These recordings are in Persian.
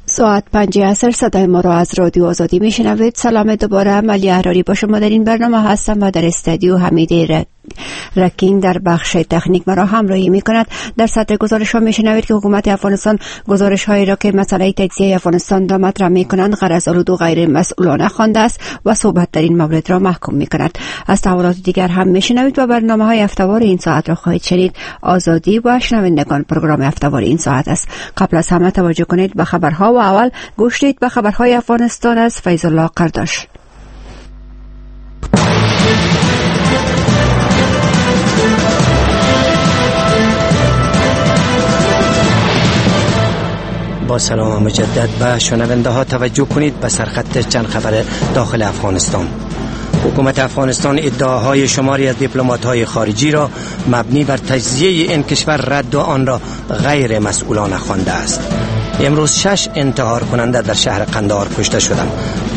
ساعت 5 عصر صدای ما را از رادیو آزادی میشنوید. سلام دوباره، علی احراری با شما در این برنامه هستم و در استودیو حمیده رکین در بخش تکنیک مرا همراهی میکند. در سطر گزارش ها میشنوید که حکومت افغانستان گزارش هایی را که مسئله تجزیه افغانستان را مطرح میکنند غرض‌آلود و غیر مسئولانه خوانده است و صحبت در این مورد را محکوم میکند. از تحولات دیگر هم میشنوید و برنامه های هفته‌وار این ساعت را خواهید شنید. آزادی و شنوندگان پروگرام هفته‌وار این ساعت است. قبل از همه توجه کنید به خبرها و اول گوش دید به خبرهای افغانستان از فیض الله قرداش. با سلام مجدد به شنونده ها توجه کنید به سرخط چند خبر داخل افغانستان. حکومت افغانستان ادعاهای شماری از دیپلمات‌های خارجی را مبنی بر تجزیه این کشور رد و آن را غیر مسئولانه خوانده است. امروز 6 انتحار کننده در شهر قندهار کشته شدند.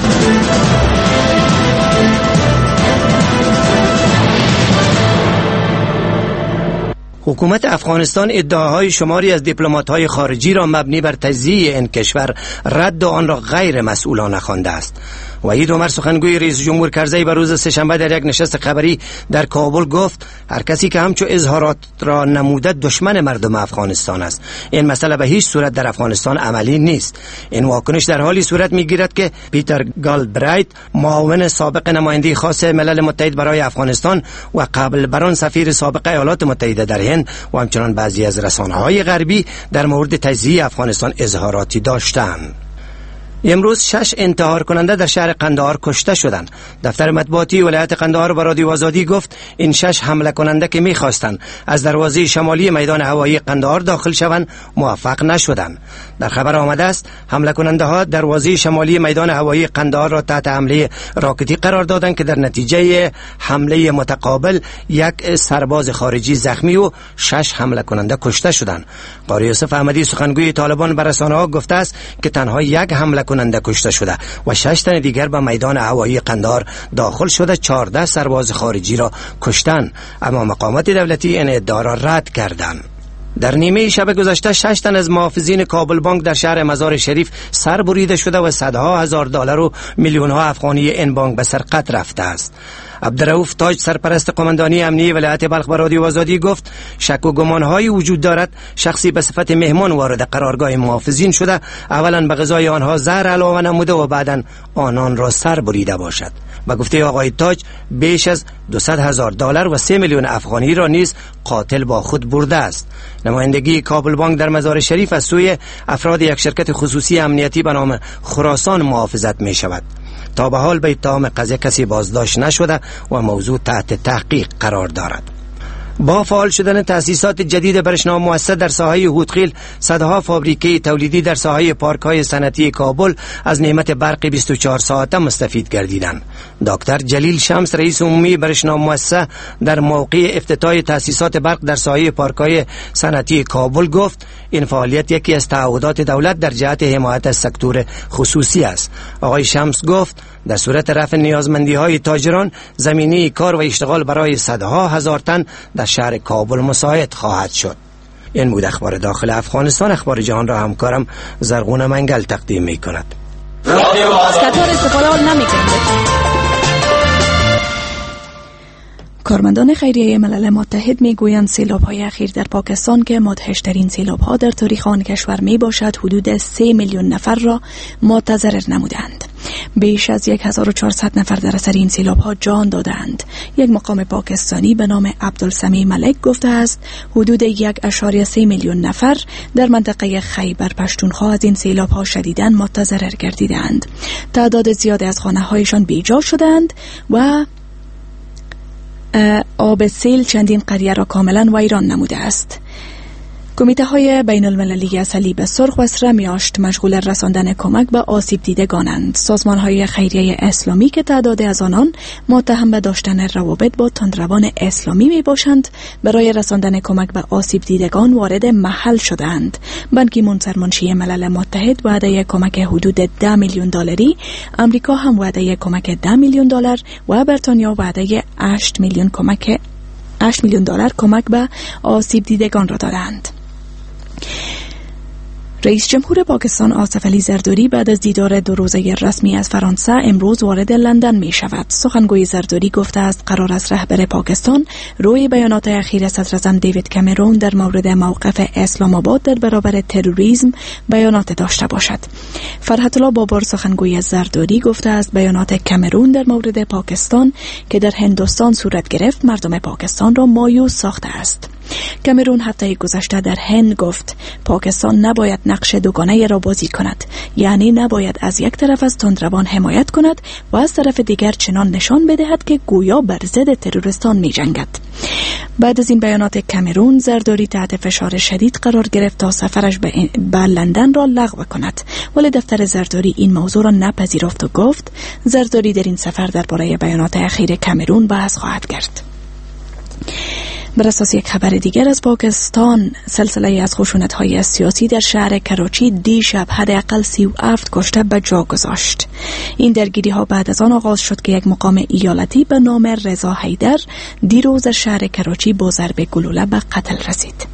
حکومت افغانستان ادعاهای شماری از دیپلمات‌های خارجی را مبنی بر تجزیه این کشور رد و آن را غیر مسئولانه خوانده است. وحید عمر سخنگوی رئیس جمهور کرزی به روز سه‌شنبه در یک نشست خبری در کابل گفت هر کسی که همچو اظهارات را نموده دشمن مردم افغانستان است. این مسئله به هیچ صورت در افغانستان عملی نیست. این واکنش در حالی صورت می‌گیرد که پیتر گالبرایت، معاون سابق نماینده خاص ملل متحد برای افغانستان و قبل بر آن سفیر سابق ایالات متحده در هند و همچنان بعضی از رسانه‌های غربی در مورد تجزیه افغانستان اظهاراتی داشتند. امروز 6 انتحار کننده در شهر قندهار کشته شدند. دفتر مطبوعاتی ولایت قندهار به رادیو آزادی گفت این 6 حمله کننده که می‌خواستند از دروازه شمالی میدان هوایی قندهار داخل شوند موفق نشدند. در خبر آمده است حمله کننده ها دروازه شمالی میدان هوایی قندهار را تحت حمله راکتی قرار دادند که در نتیجه حمله متقابل یک سرباز خارجی زخمی و 6 حمله کننده کشته شدند. قاری یوسف احمدی سخنگوی طالبان به رسانه‌ها گفته است که تنها یک حمله کننده کشته شده و 6 تن دیگر به میدان هوایی قندهار داخل شده 14 سرباز خارجی را کشتند، اما مقامات دولتی این ادعا را رد کردند. در نیمه شب گذشته 6 تن از محافظین کابل بانک در شهر مزار شریف سر بریده شده و صدها هزار دلار و میلیون ها افغانی این بانک به سرقت رفته است. عبدالرؤوف تاج سرپرست قماندانی امنیه ولایت بلخ به رادیو آزادی گفت شک و گمان‌هایی وجود دارد شخصی به صفت مهمان وارد قرارگاه محافظین شده، اولا به غذای آنها زهر علاوه نموده و بعداً آنان را سر بریده باشد. به گفته آقای تاج بیش از 200,000 دلار و 3 میلیون افغانی را نیز قاتل با خود برده است. نمایندگی کابل بانک در مزار شریف از سوی افراد یک شرکت خصوصی امنیتی به نام خراسان محافظت می شود. تا به حال به اتهام قضیه کسی بازداشت نشده و موضوع تحت تحقیق قرار دارد. با فعال شدن تأسیسات جدید برشنا مؤسسه در ساحه هودخیل، صدها فابریکه تولیدی در ساحه پارک‌های صنعتی کابل از نعمت برق 24 ساعته مستفید گردیدند. دکتر جلیل شمس رئیس عمومی برشنا مؤسسه در موقع افتتاح تأسیسات برق در ساحه پارک‌های صنعتی کابل گفت این فعالیت یکی از تعهدات دولت در جهت حمایت از سکتور خصوصی است. آقای شمس گفت در صورت رفع نیازمندی‌های تاجران زمینه کار و اشتغال برای صدها هزار تن در شهر کابل مساعد خواهد شد. این بود اخبار داخل افغانستان. اخبار جهان را همکارم زرغون منگل تقدیم می‌کند. قطار استفاده نمی‌کنه. کارمندان خیریه ملل متحد میگویند سیلاب‌های اخیر در پاکستان که مدهش‌ترین سیلاب‌ها در تاریخ آن کشور میباشد حدود 3 میلیون نفر را متضرر نمودند. بیش از 1400 نفر در اثر این سیلاب‌ها جان دادند. یک مقام پاکستانی به نام عبدالسمیع ملک گفته است حدود 1.3 میلیون نفر در منطقه خیبر پشتونخوا از این سیلاب‌ها شدیداً متضرر گردیدند. تعداد زیادی از خانه‌هایشان بیجا شدند و آب سیل چندین قریه را کاملا ویران نموده است. کمیته های بین المللی صلیب سرخ و سره میاشت مشغول رساندن کمک به آسیب دیدگانند. سازمان های خیریه اسلامی که تعداد از آنان متهم به داشتن روابط با تندروان اسلامی می باشند برای رساندن کمک به آسیب دیدگان وارد محل شدند. بان کی مون سرمنشی ملل متحد وعده کمک حدود 10 میلیون دلاری، امریکا هم وعده کمک 10 میلیون دلار و بریتانیا وعده 8 میلیون دلار کمک به آسیب دیدگان را دارند. رئیس جمهور پاکستان آصف علی زرداری بعد از دیدار 2 روزه رسمی از فرانسه امروز وارد لندن می شود. سخنگوی زرداری گفته است قرار است رهبر پاکستان روی بیانات اخیر صدر اعظم دیوید کامرون در مورد موقف اسلام آباد در برابر تروریسم بیانات داشته باشد. فرحت الله بابر سخنگوی از زرداری گفته است بیانات کامرون در مورد پاکستان که در هندوستان صورت گرفت مردم پاکستان را مایوس ساخته است. کامرون هفته گذشته در هند گفت پاکستان نباید نقش دوگانه را بازی کند، یعنی نباید از یک طرف از تندروان حمایت کند و از طرف دیگر چنان نشان بدهد که گویا بر ضد تروریستان می جنگد. بعد از این بیانات کامرون زرداری تحت فشار شدید قرار گرفت تا سفرش به لندن را لغو کند، ولی دفتر زرداری این موضوع را نپذیرفت و گفت زرداری در این سفر درباره بیانات اخیر کامرون بحث خواهد کرد. بر اساس یک خبر دیگر از پاکستان، سلسله از خشونت‌های سیاسی در شهر کراچی دیشب حداقل 37 کشته به جا گذاشت. این درگیری‌ها بعد از آن آغاز شد که یک مقام ایالتی به نام رضا حیدر دیروز در شهر کراچی با ضرب گلوله به قتل رسید.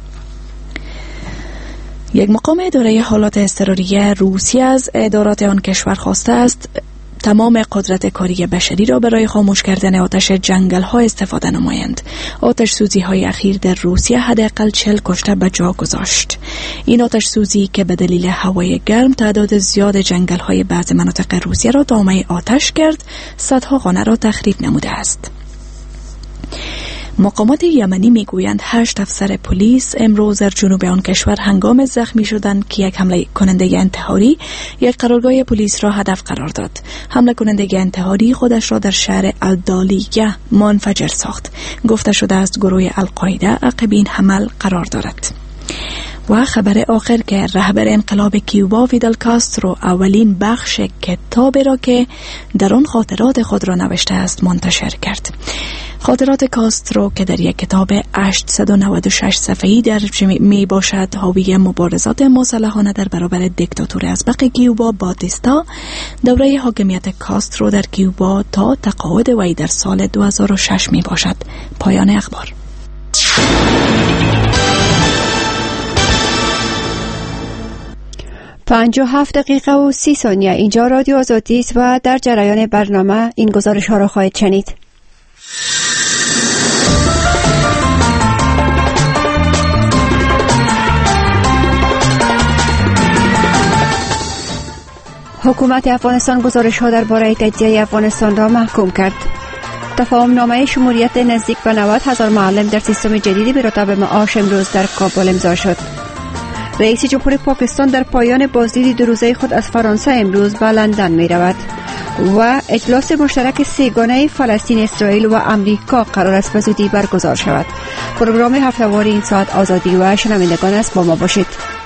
یک مقام اداره حالات اضطراری روسیه از ادارات آن کشور خواسته است تمام قدرت کاری بشری را برای خاموش کردن آتش جنگل‌ها استفاده نمایند. آتش سوزی‌های اخیر در روسیه حداقل 40 کشته به جا گذاشت. این آتش سوزی که به دلیل هوای گرم تعداد زیاد جنگل‌های بعضی مناطق روسیه را دامه آتش کرد، صدها خانه را تخریب نموده است. مقامات یمنی میگویند 8 افسر پلیس امروز در جنوب آن کشور هنگام زخمی شدند که یک حمله کننده انتحاری یک قرارگاه پلیس را هدف قرار داد. حمله کننده انتحاری خودش را در شهر الدالیه منفجر ساخت. گفته شده است گروه القاعده عقب این حمله قرار دارد. و خبر آخر که رهبر انقلاب کیوبا فیدل کاسترو اولین بخش کتابی را که در آن خاطرات خود را نوشته است منتشر کرد. خاطرات کاسترو که در یک کتاب 896 صفحه‌ای درج می باشد حاوی مبارزات مسلحانه در برابر دیکتاتور ازبق کیوبا باتیستا، دوره حاکمیت کاسترو در کیوبا تا تقاعد وی در سال 2006 می باشد. پایان اخبار. پنج و 7 دقیقه و 30 ثانیه. اینجا رادیو آزادی است و در جریان برنامه این گزارش ها را خواهید شنید. حکومت افغانستان گزارش ها درباره تجزیه افغانستان را محکوم کرد. تفاهم نامه شمولیت نزدیک به 90,000 معلم در سیستم جدیدی به رتبه معاش امروز در کابل امضا شد. رئیس جمهور پاکستان در پایان بازدید 2 روزه خود از فرانسه امروز به لندن می رود و اجلاس مشترک سه‌گانه فلسطین، اسرائیل و امریکا قرار است به زودی برگزار شود. پروگرام هفته‌واری این ساعت آزادی و شنوندگان است، با ما باشید.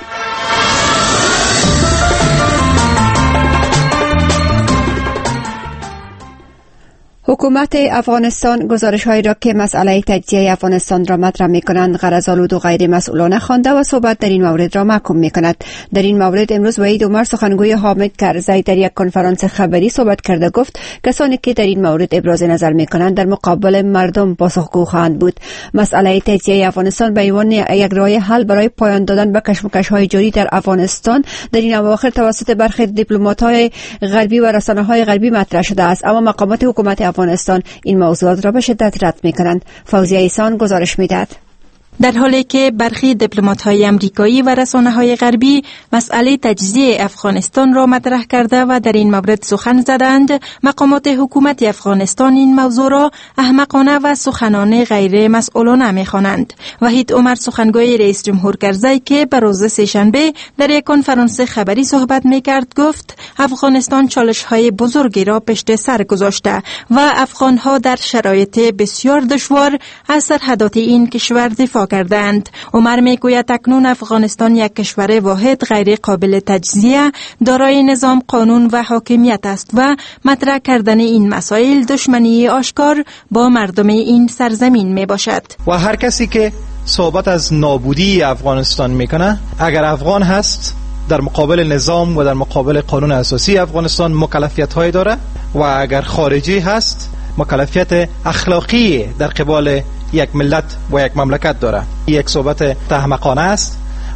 حکومت افغانستان گزارش‌هایی را که مسئله تجزیه افغانستان را مطرح می‌کنند غرض‌آلود و غیر مسئولانه خوانده و صحبت در این مورد را محکوم می‌کند. در این مورد امروز وحید عمر سخنگوی حامد کرزی در یک کنفرانس خبری صحبت کرده گفت کسانی که در این مورد ابراز نظر می‌کنند در مقابل مردم پاسخگو خواهند بود. مسئله تجزیه افغانستان به عنوان یک راه حل برای پایان دادن به کشمکش‌های جاری در افغانستان در این اواخر توسط برخی دیپلمات‌های غربی و رسانه‌های غربی مطرح شده است، اما مقامات حکومت افغانستان این موضوعات را به شدت رد می‌کنند. فوزیه ایسان گزارش می‌دهد. در حالی که برخی دیپلمات‌های آمریکایی و رسانه‌های غربی مسئله تجزیه افغانستان را مطرح کرده و در این مورد سخن زدند، مقامات حکومت افغانستان این موضوع را احمقانه و سخنان غیر مسئولانه می‌خوانند. وحید عمر سخنگوی رئیس جمهور کرزی که به روز سه‌شنبه در یک کنفرانس خبری صحبت می‌کرد گفت افغانستان چالش‌های بزرگی را پشت سر گذاشته و افغان‌ها در شرایط بسیار دشوار از سرحدات این کشور دفاع کردند. عمر میگوید اکنون افغانستان یک کشور واحد غیر قابل تجزیه دارای نظام، قانون و حاکمیت است و مطرح کردن این مسائل دشمنی آشکار با مردم این سرزمین می باشد. و هر کسی که صحبت از نابودی افغانستان میکنه، اگر افغان هست در مقابل نظام و در مقابل قانون اساسی افغانستان مکلفیت های داره و اگر خارجی هست مکلفیت اخلاقی در قبال یک ملت و یک مملکت داره. یک صحبت احمقانه است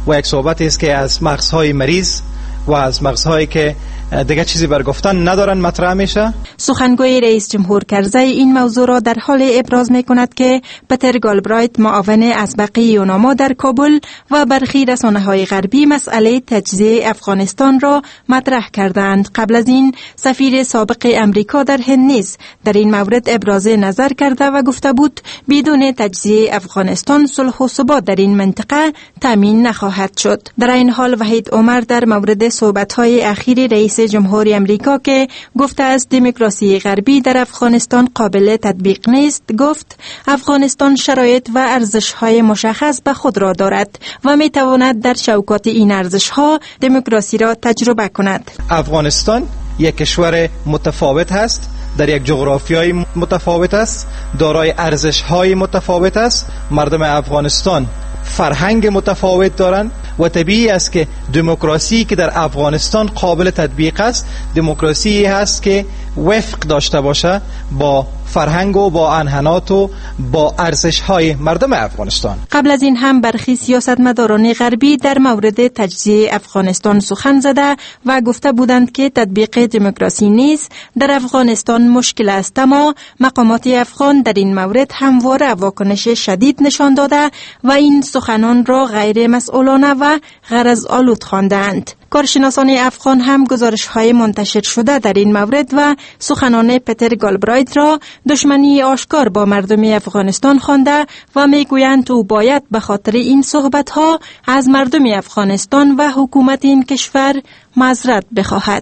و یک صحبتی است که از مغزهای مریض و از مغزهایی که دیگه چیزی بر گفتن ندارن مطرح میشه. سخنگوی رئیس جمهور کرزی این موضوع را در حال ابراز میکند که پتر گالبرایت معاون اسبق یوناما در کابل و برخی رسانه‌های غربی مسئله تجزیه افغانستان را مطرح کردند. قبل از این سفیر سابق امریکا در هند نیز در این مورد ابراز نظر کرده و گفته بود بدون تجزیه افغانستان صلح و ثبات در این منطقه تامین نخواهد شد. در این حال وحید عمر در مورد صحبت‌های اخیر رئیس جمهور امریکا که گفته است دموکراسی غربی در افغانستان قابل تطبیق نیست، گفت افغانستان شرایط و ارزش‌های مشخص به خود را دارد و می‌تواند در شوکات این ارزش‌ها دموکراسی را تجربه کند. افغانستان یک کشور متفاوت است، در یک جغرافیای متفاوت است، دارای ارزش‌های متفاوت است. مردم افغانستان فرهنگ متفاوت دارند و طبیعی است که دموکراسی که در افغانستان قابل تطبیق است دموکراسی هست که وفق داشته باشه با فرهنگ و با انحنات و با ارزش‌های مردم افغانستان. قبل از این هم برخی سیاستمداران غربی در مورد تجزیه افغانستان سخن زده و گفته بودند که تطبیق دموکراسی نیز در افغانستان مشکل است، اما مقامات افغان در این مورد همواره واکنش شدید نشان داده و این سخنان را غیر مسئولانه و غرض آلود خواندند. کارشناسان افغان هم گزارش‌های منتشر شده در این مورد و سخنان پتر گالبرایت را دشمنی آشکار با مردم افغانستان خوانده و میگویند او باید به خاطر این صحبت‌ها از مردم افغانستان و حکومت این کشور معذرت بخواهد.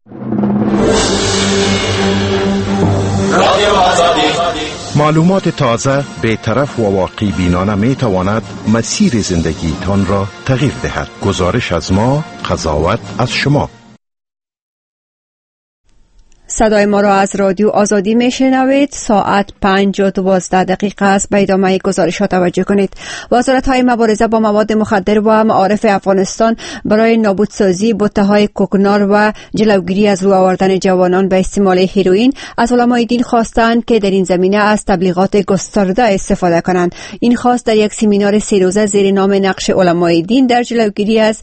معلومات تازه، بی‌طرف و واقعی بینانه می تواند مسیر زندگیتان را تغییر دهد. گزارش از ما، قضاوت از شما. صدای ما را از رادیو آزادی میشنوید. ساعت 5:12 است. به ادامه گزارش ها توجه کنید. وزارت های مبارزه با مواد مخدر و معارف افغانستان برای نابودسازی بته‌های کوکنار و جلوگیری از رو آوردن جوانان به استعمال هیروئین از علمای دین خواستند که در این زمینه از تبلیغات گسترده استفاده کنند. این خواست در یک سمینار 3 روزه زیر نام نقش علمای دین در جلوگیری از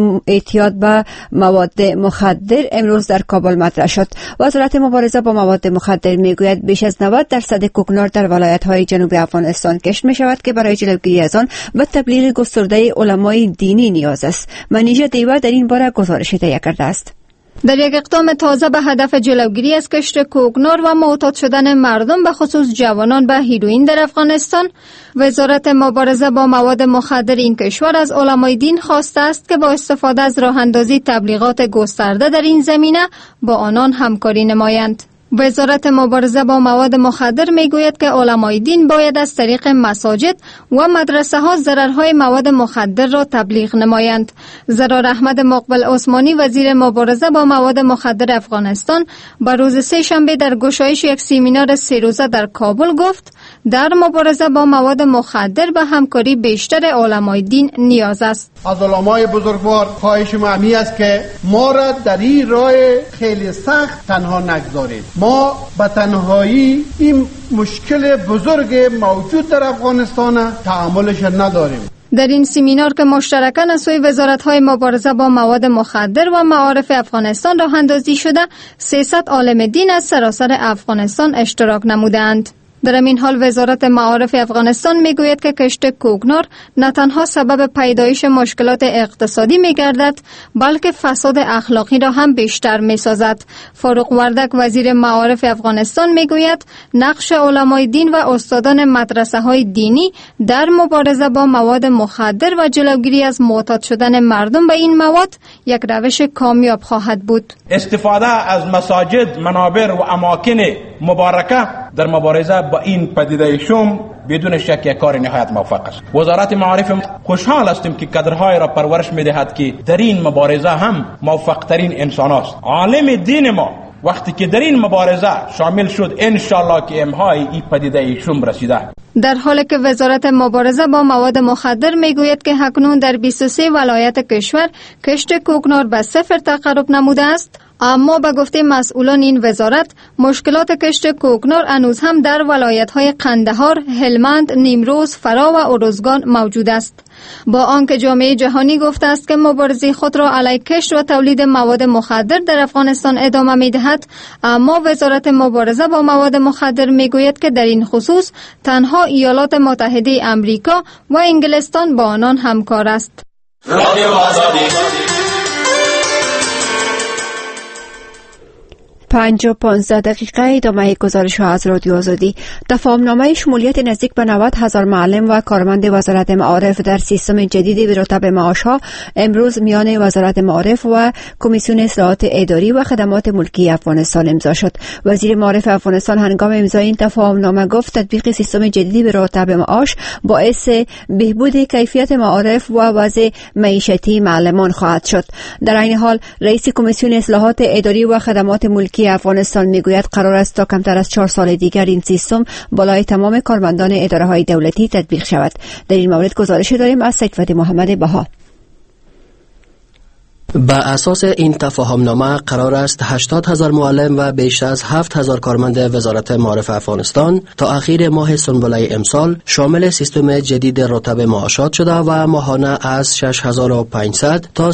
اعتیاد به مواد مخدر امروز در کابل مطرح شد. وزارت مبارزه با مواد مخدر میگوید بیش از 90% کوکنار در ولایت‌های جنوب افغانستان کشت می‌شود که برای جلوگیری از آن به تبلیغ گسترده علمای دینی نیاز است. منیژه دیور در این باره گزارش تهیه کرده است. در یک اقدام تازه به هدف جلوگیری از کشت کوکنار و معتاد شدن مردم به خصوص جوانان به هیروئین در افغانستان، وزارت مبارزه با مواد مخدر این کشور از علمای دین خواسته است که با استفاده از راه اندازی تبلیغات گسترده در این زمینه با آنان همکاری نمایند. وزارت مبارزه با مواد مخدر میگوید که علمای دین باید از طریق مساجد و مدرسه ها ضررهای مواد مخدر را تبلیغ نمایند. زرار احمد مقبل عثمانی وزیر مبارزه با مواد مخدر افغانستان به روز سه‌شنبه در گشایش یک سمینار 3 روزه در کابل گفت در مبارزه با مواد مخدر به همکاری بیشتر علمای دین نیاز است. از علمای بزرگوار خواهش ما همی است که ما را در این راه خیلی سخت تنها نگذارید. ما به تنهایی این مشکل بزرگ موجود در افغانستان تحملش نداریم. در این سمینار که مشترکاً از سوی وزارت‌های مبارزه با مواد مخدر و معارف افغانستان راه اندازی شده، 300 عالم دین از سراسر افغانستان اشتراک نمودند. در این حال وزارت معارف افغانستان میگوید که کشت کوکنار نه تنها سبب پیدایش مشکلات اقتصادی میگردد بلکه فساد اخلاقی را هم بیشتر میسازد. فاروق وردک وزیر معارف افغانستان میگوید نقش علمای دین و استادان مدرسه های دینی در مبارزه با مواد مخدر و جلوگیری از معتاد شدن مردم به این مواد یک روش کامیاب خواهد بود. استفاده از مساجد، منابر و اماکن مبارکه در مبارزه با این پدیده شوم بدون شک یک کار نهایت موفق است. وزارت معارف خوشحال هستیم که کادرهای را پرورش می‌دهد که در این مبارزه هم موفق ترین انسان است. عالم دین ما وقتی که در این مبارزه شامل شد انشالله که امهای این پدیده شوم رسیده. در حالی که وزارت مبارزه با مواد مخدر میگوید که اکنون در 23 ولایت کشور کشت کوکنار به 0 تقرب نموده است، اما به گفته مسئولان این وزارت مشکلات کشت کوکنار هنوز هم در ولایت‌های قندهار، هلمند، نیمروز، فرا و ارزگان موجود است. با آنکه جامعه جهانی گفته است که مبارزه خود را علیه کشت و تولید مواد مخدر در افغانستان ادامه می‌دهد، اما وزارت مبارزه با مواد مخدر می‌گوید که در این خصوص تنها ایالات متحده آمریکا و انگلستان با آنان همکار است. 5:15 ادامه گزارش از رادیو آزادی. تفاهمنامه شمولیت نزدیک به 90,000 معلم و کارمند وزارت معارف در سیستم جدید براتب معاشها امروز میان وزارت معارف و کمیسیون اصلاحات اداری و خدمات ملکی افغانستان امضا شد. وزیر معارف افغانستان هنگام امضای این تفاهمنامه گفت تطبیق سیستم جدید براتب معاش باعث بهبود کیفیت معارف و وضع معیشتی معلمان خواهد شد. در این حال رئیس کمیسیون اصلاحات اداری و خدمات ملکی افغانستان میگوید قرار است تا کمتر از 4 سال دیگر این سیستم بالای تمام کارمندان اداره‌های دولتی تطبیق شود. در این مورد گزارشی داریم از سید محمد بها. با اساس این تفاهمنامه قرار است 80,000 معلم و بیش از 7,000 کارمند وزارت معارف افغانستان تا اخیر ماه سنبله امسال شامل سیستم جدید راتب معاشات شده و ماهانه از 6,500 تا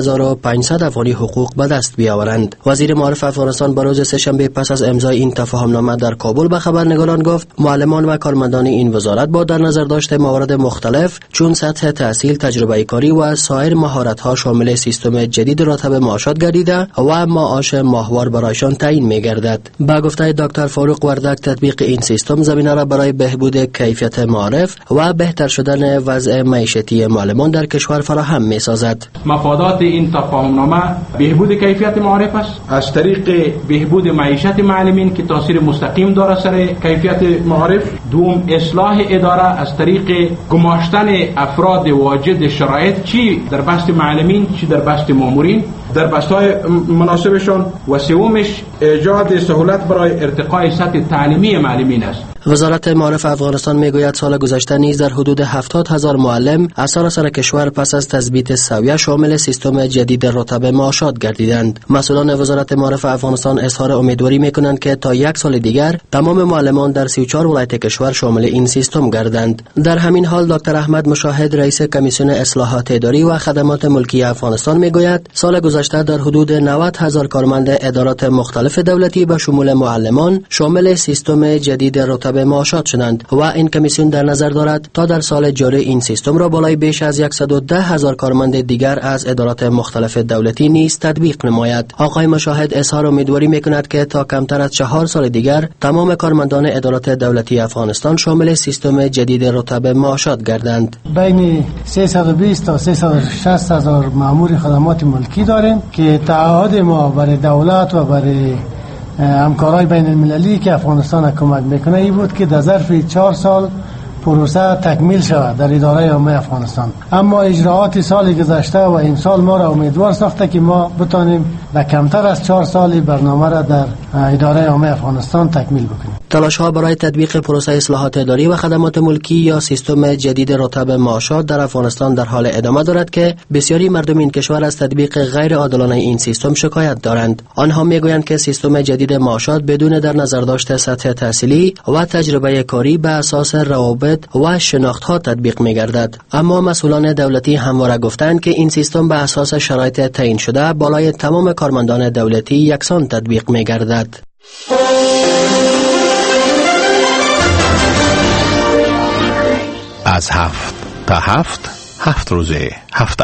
32,500 افغانی حقوق به دست بیاورند. وزیر معارف افغانستان به روز سه‌شنبه پس از امضای این تفاهمنامه در کابل به خبرنگاران گفت معلمان و کارمندان این وزارت با در نظر داشته موارد مختلف چون سطح تحصیل، تجربه کاری و سایر مهارت‌ها شامل سیستم جدید راتب معاشات گردیده و معاش ماهوار برایشان تعیین می‌گردد. با گفته دکتر فاروق وردک تطبیق این سیستم زمینه را برای بهبود کیفیت معارف و بهتر شدن وضع معیشتی معلمان در کشور فراهم می‌سازد. مفادات این تفاهمنامه بهبود کیفیت معارف است از طریق بهبود معیشت معلمین که تاثیر مستقیم دارد سر کیفیت معارف. دوم اصلاح اداره از طریق گماشتن افراد واجد شرایط چی در بست معلمین چی در بست مامورین در بستهای مناسبشان و سومش ایجاد سهولت برای ارتقای سطح تعلیمی معلمین است. وزارت معارف افغانستان میگوید سال گذشته نیز در حدود 70,000 معلم از سراسر کشور پس از تثبیت سویه شامل سیستم جدید راتب معاشات گردیدند. مسئولان وزارت معارف افغانستان اظهار امیدواری میکنند که تا 1 سال دیگر تمام معلمان در 34 ولایت کشور شامل این سیستم گردند. در همین حال دکتر احمد مشاهد رئیس کمیسیون اصلاحات اداری و خدمات ملکی افغانستان میگوید سال گذشته در حدود 90,000 کارمند ادارات مختلف دولتی به شمول معلمان شامل سیستم جدید راتب معاشات شدند و این کمیسیون در نظر دارد تا در سال جاری این سیستم را بالای بیش از 110,000 کارمند دیگر از ادارات مختلف دولتی نیز تطبیق نماید. آقای مشاهد اظهار امیدواری میکند که تا کمتر از 4 سال دیگر تمام کارمندان ادارات دولتی افغانستان شامل سیستم جدید راتب معاشات گردند. بین 320 تا 360,000 مأمور خدمات ملکی داریم که تعهد ما برای دولت و برای همکارای بین المللی که افغانستان کمک میکنه این بود که در ظرف 4 سال پروسه تکمیل شود در اداره عامه افغانستان. اما اجراعات سال گذشته و این سال ما را امیدوار ساخته که ما بتانیم در کمتر از 4 سال برنامه را در اداره عامه افغانستان تکمیل بکنیم. تلاش ها برای تطبیق پروسه اصلاحات اداری و خدمات ملکی یا سیستم جدید راتب معاشات در افغانستان در حال ادامه دارد که بسیاری مردم این کشور از تطبیق غیر عادلانه این سیستم شکایت دارند. آنها میگویند که سیستم جدید معاشات بدون در نظر داشته سطح تحصیلی و تجربه کاری به اساس روابط و شناخت ها تطبیق می‌گردد. اما مسئولان دولتی همواره گفتند که این سیستم به اساس شرایط تعیین شده بالای تمام کارمندان دولتی یکسان تطبیق می‌گردد. از 7 تا 7 روز هفته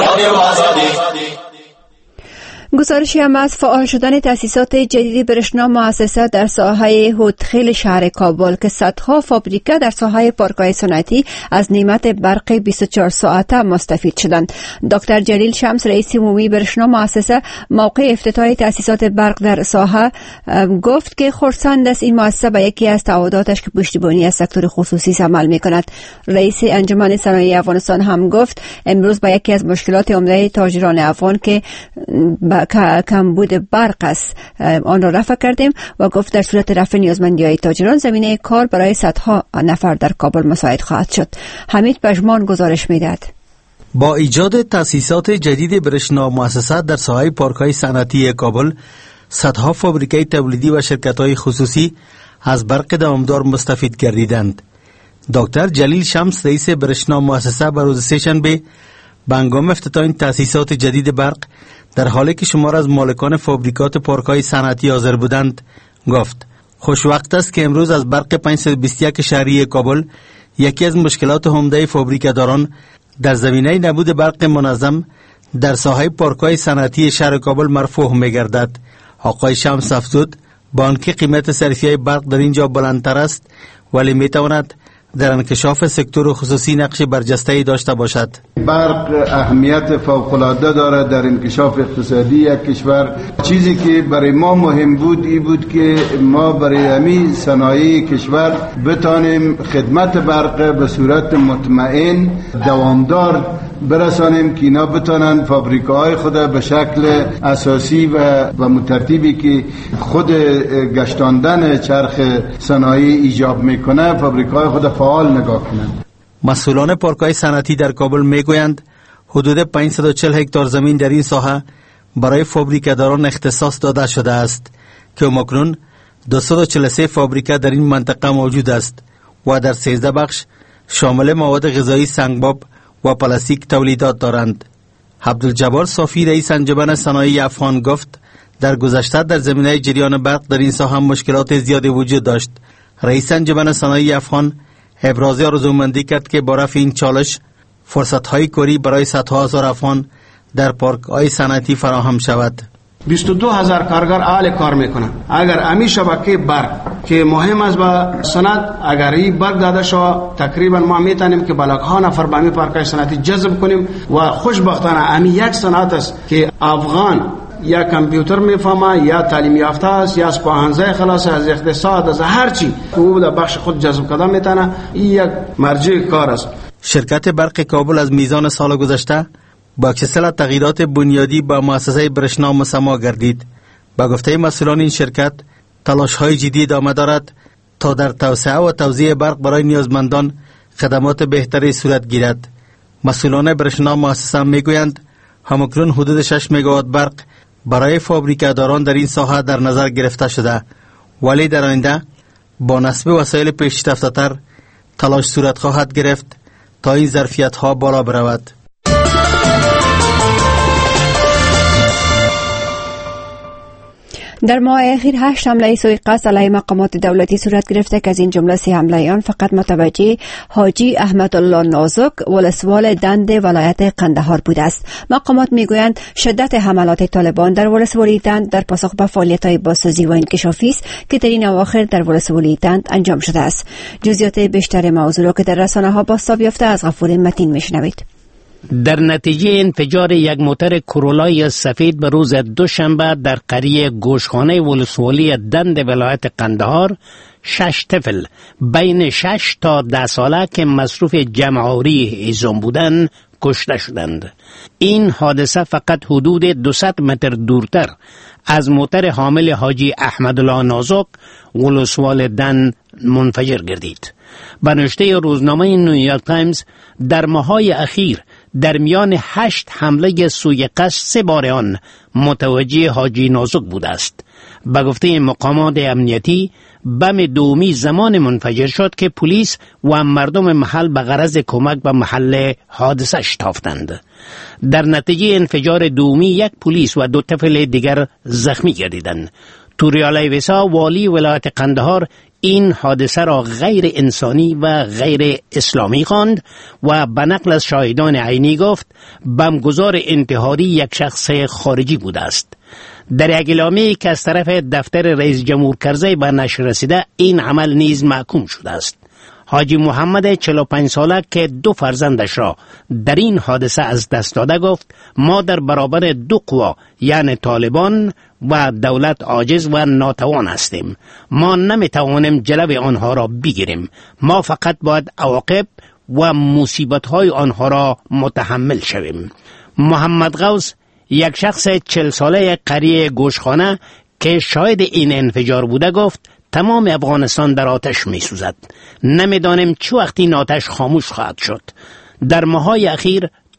گزارشی هم از فعال شدن تأسیسات جدید برشنا مؤسسه در ساحه هودخیل شهر کابل که صدها فابریکه در ساحه پارک‌های صنعتی از نعمت برق 24 ساعته مستفید شدند. دکتر جلیل شمس رئیس عمومی برشنا مؤسسه موقع افتتاح تأسیسات برق در ساحه گفت که خرسند است این مؤسسه به یکی از تعهداتش که پشتیبانی از سکتور خصوصی عمل می‌کند. رئیس انجمن صنایع افغانستان هم گفت امروز به یکی از مشکلات عمده تاجران افغان که کمبود برق است آن را رفع کردیم و گفت در صورت رفع نیازمندی‌های تاجران زمینه کار برای صدها نفر در کابل مساعد خواهد شد. حمید پژمان گزارش می‌دهد. با ایجاد تأسیسات جدید برشنا مؤسسات در ساحه پارک‌های صنعتی کابل، صدها فابریکه تولیدی و شرکت‌های خصوصی از برق دوامدار مستفید گردیدند. دکتر جلیل شمس رئیس برشنا مؤسسه به روز سه‌شنبه به هنگام افتتاح این تأسیسات جدید برق در حالی که شمار از مالکان فابریکات پارک‌های صنعتی حاضر بودند گفت خوشوقت است که امروز از برق 521 شهری کابل یکی از مشکلات عمده فابریکه‌داران در زمینه نبود برق منظم در ساحه پارک‌های صنعتی شهر کابل مرفوع می‌گردد. آقای شمس افزود با آنکه قیمت صرفیه برق در اینجا بلندتر است ولی می‌تواند در انکشاف سکتور خصوصی نقش برجسته‌ای داشته باشد. برق اهمیت فوق‌العاده دارد در انکشاف اقتصادی یک کشور. چیزی که برای ما مهم بود این بود که ما برای همین صنایع کشور بتانیم خدمت برق به صورت مطمئن دوامدار برسانیم که اینا بتانند فابریکه‌های خود به شکل اساسی و مترتیبی که خود گشتاندن چرخ صنایع ایجاب میکنه فابریکه‌های خود فعال نگاه کنند. مسئولان پارک‌های صنعتی در کابل میگویند حدود 540 هکتار زمین در این ساحه برای فابریکه‌داران اختصاص داده شده است که اکنون 243 فابریکه در این منطقه موجود است و در 13 بخش شامل مواد غذایی سنگباب و پلاستیک تولیدات دارند. عبدالجبار صافی رئیس انجمن صنایع افغان گفت در گذشته در زمینه جریان برق در این ساحه مشکلات زیادی وجود داشت. رئیس انجمن صنایع افغان ابراز آرزومندی کرد که با رفع این چالش فرصت‌های کاری برای صدها هزار افغان در پارک‌های صنعتی فراهم شود. 22,000 کارگر اهل کار میکنن. اگر امی شبکه برق که مهم است با صنعت اگر این برق داده شود تقریبا ما میتونیم که بلک‌ها نفر به امی پارک‌های صنعتی جذب کنیم و خوشبختانه امی یک صنعت است که افغان یا کامپیوتر میفهمه یا تعلیم یافته است یا اسپاهانزه خلاص از اقتصاد از هر چی او در بخش خود جذب کردن میتونه. این یک مرجع کار است. شرکت برق کابل از میزان سال گذشته با اکثر تغییرات بنیادی با مؤسسه برشنا مسما گردید. با گفته مسئولان این شرکت تلاش‌های جدی ادامه دارد تا در توسعه و توزیع برق برای نیازمندان خدمات بهتری صورت گیرد. مسئولان برشنا مؤسسه میگویند همکنون حدود 6 مگاوات برق برای فابریکه‌داران در این ساحه در نظر گرفته شده ولی در آینده با نصب وسایل پیشرفته‌تر تلاش صورت خواهد گرفت تا این ظرفیت‌ها بالا برود. در ماه اخیر 8 حمله سوء قصد علیه مقامات دولتی صورت گرفته که از این جمله 3 حمله آن فقط متوجه حاجی احمدالله نازک ولسوال دند ولایت قندهار بوده است. مقامات میگویند شدت حملات طالبان در ولسوالی دند در پاسخ به فعالیت‌های بازسازی و انکشافی است که در این اواخر در ولسوالی دند انجام شده است. جزئیات بیشتر موضوع را که در رسانه‌ها بازتاب یافته از غفور متین میشنوید. در نتیجه انفجار یک موتر کرولای سفید به روز دوشنبه در قریه گوشخانه ولسوالی دند ولایت قندهار 6 طفل بین 6 تا 10 ساله که مصروف جمع‌آوری هیزم بودند کشته شدند. این حادثه فقط حدود 200 متر دورتر از موتر حامل حاجی احمدالله نازک ولسوال دند منفجر گردید. به نشته روزنامه نیویورک تایمز در ماه‌های اخیر در میان 8 حمله سوی قصد 3 بار آن متوجه حاجی نازک بوده است. به گفته مقامات امنیتی بم دومی زمان منفجر شد که پلیس و مردم محل به غرض کمک به محل حادثه شتافتند. در نتیجه انفجار دومی 1 پلیس و 2 طفل دیگر زخمی گردیدند. توریالی ویسا والی ولایت قندهار این حادثه را غیر انسانی و غیر اسلامی خواند و به نقل از شاهدان عینی گفت بمگذار انتحاری یک شخص خارجی بوده است. در یک اعلامیه‌ای که از طرف دفتر رئیس جمهور کرزی به نشر رسیده این عمل نیز محکوم شده است. حاجی محمد 45 ساله که 2 فرزندش را در این حادثه از دست داده گفت ما در برابر 2 قوا یعنی طالبان و دولت عاجز و ناتوان هستیم. ما نمیتوانیم جلوی آنها را بگیریم. ما فقط باید عواقب و مصیبت‌های آنها را متحمل شویم. محمد غوث یک شخص 40 ساله قریه گوشخانه که شاهد این انفجار بوده گفت تمام افغانستان در آتش می سوزد. نمیدانیم چه وقت این آتش خاموش خواهد شد. در ماه‌های اخیر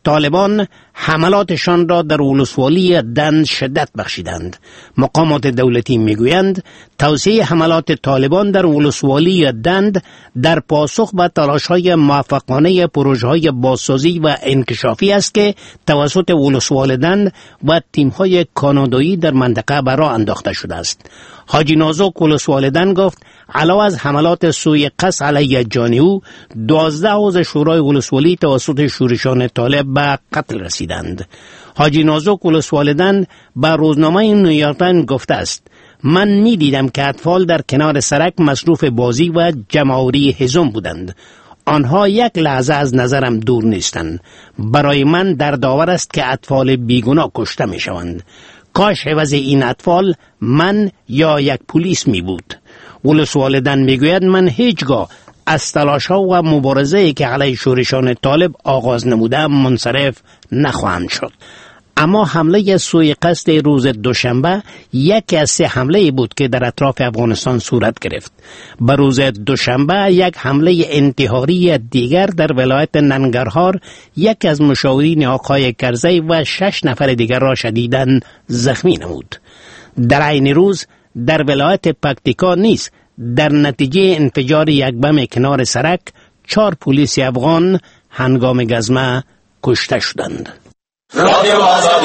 طالبان حملاتشان را در ولسوالی دند شدت بخشیدند. مقامات دولتی میگویند توسعه حملات طالبان در ولسوالی دند در پاسخ به تلاش‌های موفقانه پروژه‌های بازسازی و انکشافی است که توسط ولسوال دند و تیم‌های کانادایی در منطقه به راه انداخته شده است. حاجی نازک ولسوال دند گفت علاوه از حملات سوی قصد علیه جانی او 12 عضو شورای ولسوالی توسط شورشان طالب به قتل رسیدند. حاجی نازک ولسوال دند به روزنامه نیویورک تایمز گفته است من می دیدم که اطفال در کنار سرک مصروف بازی و جمع‌آوری هیزم بودند. آنها یک لحظه از نظرم دور نیستند. برای من دردآور است که اطفال بیگناه کشته می شوند. کاش عوض این اطفال من یا یک پلیس می بود. ولسوال دند می گوید من هیچگاه از تلاش‌ها و مبارزه‌ای که علیه شورشان طالب آغاز نموده منصرف نخواهم شد. اما حمله سوی قصد روز دوشنبه یکی از 3 حمله بود که در اطراف افغانستان صورت گرفت. به روز دوشنبه یک حمله انتحاری دیگر در ولایت ننگرهار یکی از مشاورین آقای کرزی و 6 نفر دیگر را شدیداً زخمی نمود. در عین روز در ولایت پکتیکا نیز در نتیجه انفجار یک بم کنار سرک 4 پلیس افغان هنگام گزمه کشته شدند. رادیو آزادی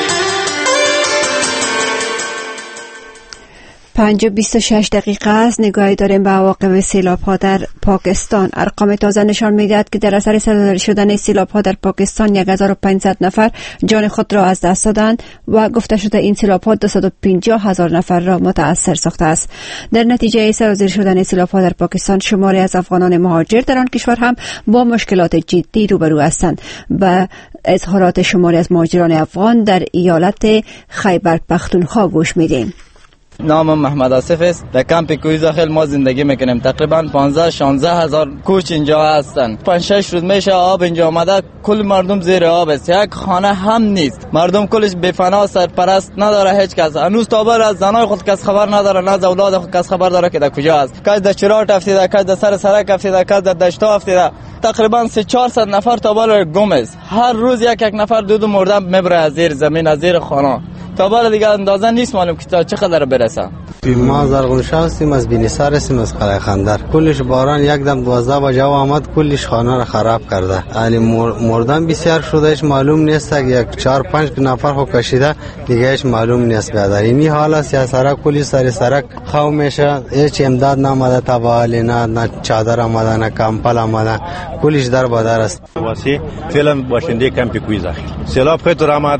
5:26 است. نگاهی داریم به عواقب سیلاب‌ها در پاکستان. ارقام تازه نشان می‌دهد که در اثر سرازیر شدن سیلاب‌ها در پاکستان 1500 نفر جان خود را از دست دادند و گفته شده این سیلاب‌ها 250,000 نفر را متأثر ساخته است. در نتیجه سرازیر شدن سیلاب‌ها در پاکستان شماری از افغانان مهاجر در آن کشور هم با مشکلات جدی روبرو هستند. به اظهارات شماری از مهاجران افغان در ایالت خیبر پختونخوا گوش می‌دیم. نامم محمد آصف است. در کمپ کوی زاخل ما زندگی میکنیم. تقریبا 15-16 هزار کوچ اینجا هستن. 5-6 روز میشه آب اینجا آمده. کل مردم زیر آب است. یک خانه هم نیست. مردم کلش بفنا، سرپرست نداره هیچ کس. هنوز تابر از زنای خود کس خبر نداره، نه از اولاد خود کس خبر داره که در کجا است. کس در چراغ افتیده، کس در سر سرک افتیده، کس در دشتا افتیده. تقریبا 300-400 نفر تابر گم است. هر روز یک نفر دو مرده میبره از زیر زمین، از زیر خانه. تا بالا دیگه اندازه نیست معلوم که تا چقدر برسه. ما زرغونشاه هستیم، از بینیسار هستیم، از قلعه خندر. کلش باران یکدم 12 بجه آمد، کلش خانه را خراب کرده. یعنی مردن بسیار شدهش معلوم نیست که یک 4-5 نفر خو کشیده دیگهش معلوم نیست. بیادر این حال است یا سرک کلی سر سرک خو میشه. هیچ امداد نامده، تباهلی نه چادر آمده، نه کمپل آمده، کلش در بدر است. واسی فعلا باشنده کمپ کوی زاخل سیلاب خیلی آمد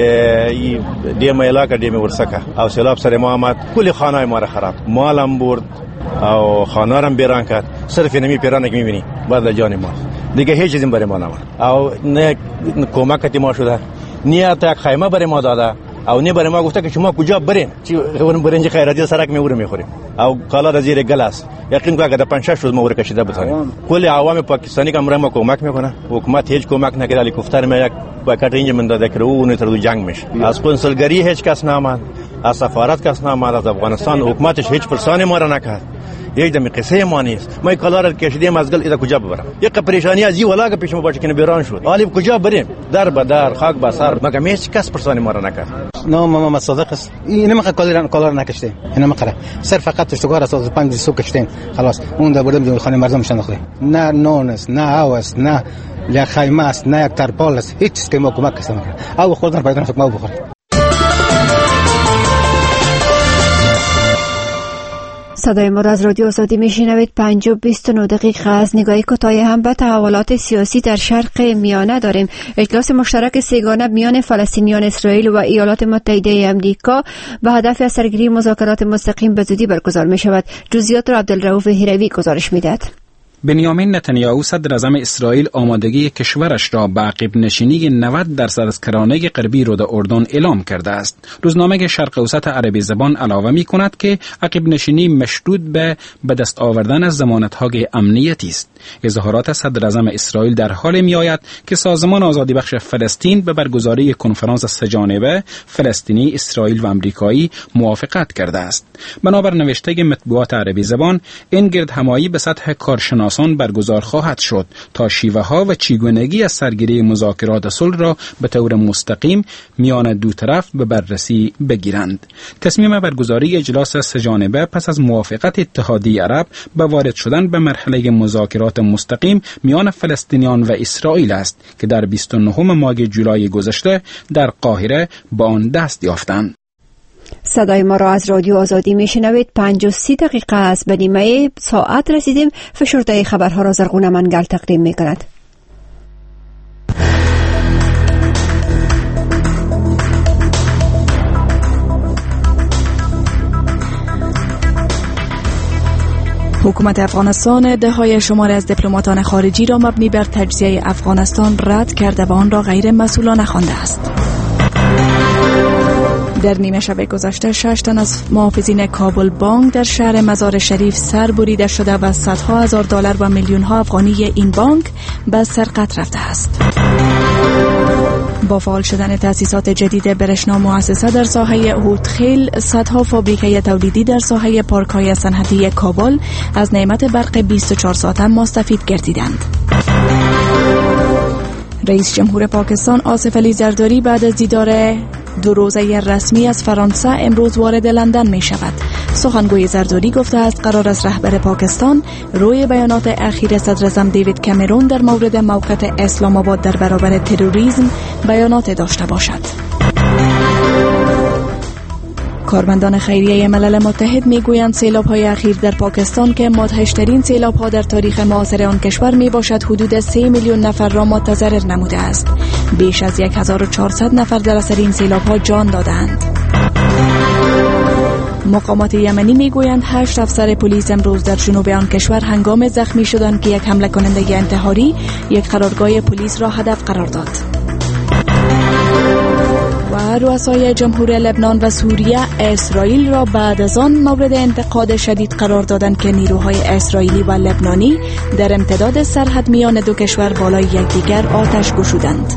که دیم علاقه دیم ورسکه او سیلاب سر ما آمد، کلی خانه ما را خراب، مالم برد او خانه را بیران کرد. صرف نمی پیرانه که میبینی بدل جان ما دیگه هیچ چیزی برای ما نماند. او نه کمک ما شده، نه تا خیمه برای ما داده، او نه برای ما گفته که شما کجا برین، چی برنج خیراتی سرک میوریم میخوریم. او کالا را زیر گل است. یقین که در 5-6 روز ما ور کشیده بتونیم. کل عوام پاکستانی که ما کمک میکنه، حکومت هیچ کمک نکرده. هلیکوپتر می یک باکت اینجا من داده که اون تر جنگ میشه. از کنسولگری هیچ کس نامد، از سفارت کس نامد، از افغانستان حکومتش هیچ پرسانی ما را نکرد. یک دمی قصه ما نیست. ما کالا را کشیدیم از گل اینا کجا ببرم؟ یک پریشانی از این ولا که پیش ما باشه که بیران شد. حالی کجا بریم؟ در به در، خاک به سر، مگه هیچ کس پرسانی ما را نکرد. نام محمد صادق است. این ما کالا نکشته. اینا ما صرف فقط اشتغال از 5 صبح کشتیم. خلاص اون در بردم خانه مردم شناخته. نه نون است، نه آواز، نه لا خیمه است، نه یک ترپال است. هیچ چیز که ما کمک کردیم. او خودم پیدا نشد ما بخوریم. صدای ما را از رادیو آزادی میشنوید. 5:29 است. نگاهی کوتاهی هم به تحولات سیاسی در شرق میانه داریم. اجلاس مشترک سه‌گانه میان فلسطینیان اسرائیل و ایالات متحده آمریکا به هدف از سرگیری مذاکرات مستقیم به زودی برگزار می شود. جزئیات را عبدالرؤوف هیروی گزارش میدهد. بنیامین نتانیاهو صدر اعظم اسرائیل آمادگی کشورش را به عقب نشینی 90% از کرانه غربی رود اردن اعلام کرده است. روزنامه شرق اوسط عربی زبان علاوه می کند که عقب نشینی مشروط به دست آوردن از ضمانت‌های امنیتی است. اظهارات صدر اعظم اسرائیل در حال می آید که سازمان آزادی بخش فلسطین به برگزاری کنفرانس سه‌جانبه فلسطینی، اسرائیل و آمریکایی موافقت کرده است. بنابر نوشته مطبوعات عربی زبان این گردهمایی به سطح کارشناسان اجلاسان برگزار خواهد شد تا شیوه‌ها و چگونگی از سرگیری مذاکرات صلح را به طور مستقیم میان دو طرف به بررسی بگیرند. تصمیم برگزاری اجلاس سه‌جانبه پس از موافقت اتحادیه عرب به وارد شدن به مرحله مذاکرات مستقیم میان فلسطینیان و اسرائیل است که در 29 ماه جولای گذشته در قاهره با آن دست یافتند. صدای ما را از رادیو آزادی میشنوید. 5:30 از به نیمه ساعت رسیدیم. فشرده خبرها را زرغون منگل تقدیم میکند. حکومت افغانستان دههای شماری از دیپلماتان خارجی را مبنی بر تجزیه افغانستان رد کرده و آن را غیر مسئولانه خوانده است. در نیمه شب گذشته 6 تن از محافظین کابل بانک در شهر مزار شریف سر بریده شده و صدها هزار دلار و میلیون ها افغانی این بانک به سرقت رفته است. با فعال شدن تأسیسات جدید برشنا مؤسسه در ساحه هودخیل، صدها فابریکه تولیدی در ساحه پارک‌های صنعتی کابل از نعمت برق 24 ساعته مستفید گردیدند. رئیس جمهور پاکستان آصف علی زرداری بعد از دیدار 2 روزه رسمی از فرانسه امروز وارد لندن می شود. سخنگوی زرداری گفته است قرار است رهبر پاکستان روی بیانات اخیر صدر اعظم دیوید کامرون در مورد موقف اسلام آباد در برابر تروریسم بیانات داشته باشد. کارمندان خیریه ملل متحد میگویند سیلاب‌های اخیر در پاکستان که مدهش‌ترین سیلاب‌ها در تاریخ معاصر آن کشور میباشد حدود 3 میلیون نفر را متضرر نموده است. بیش از 1400 نفر در اثر این سیلاب‌ها جان دادند. مقامات یمنی میگویند 8 افسر پلیس امروز در جنوب آن کشور هنگام زخمی شدند که یک حمله کننده انتحاری یک قرارگاه پلیس را هدف قرار داد. و رؤسای جمهور لبنان و سوریه اسرائیل را بعد از آن مورد انتقاد شدید قرار دادند که نیروهای اسرائیلی و لبنانی در امتداد سرحد میان دو کشور بالای یکدیگر آتش گشودند.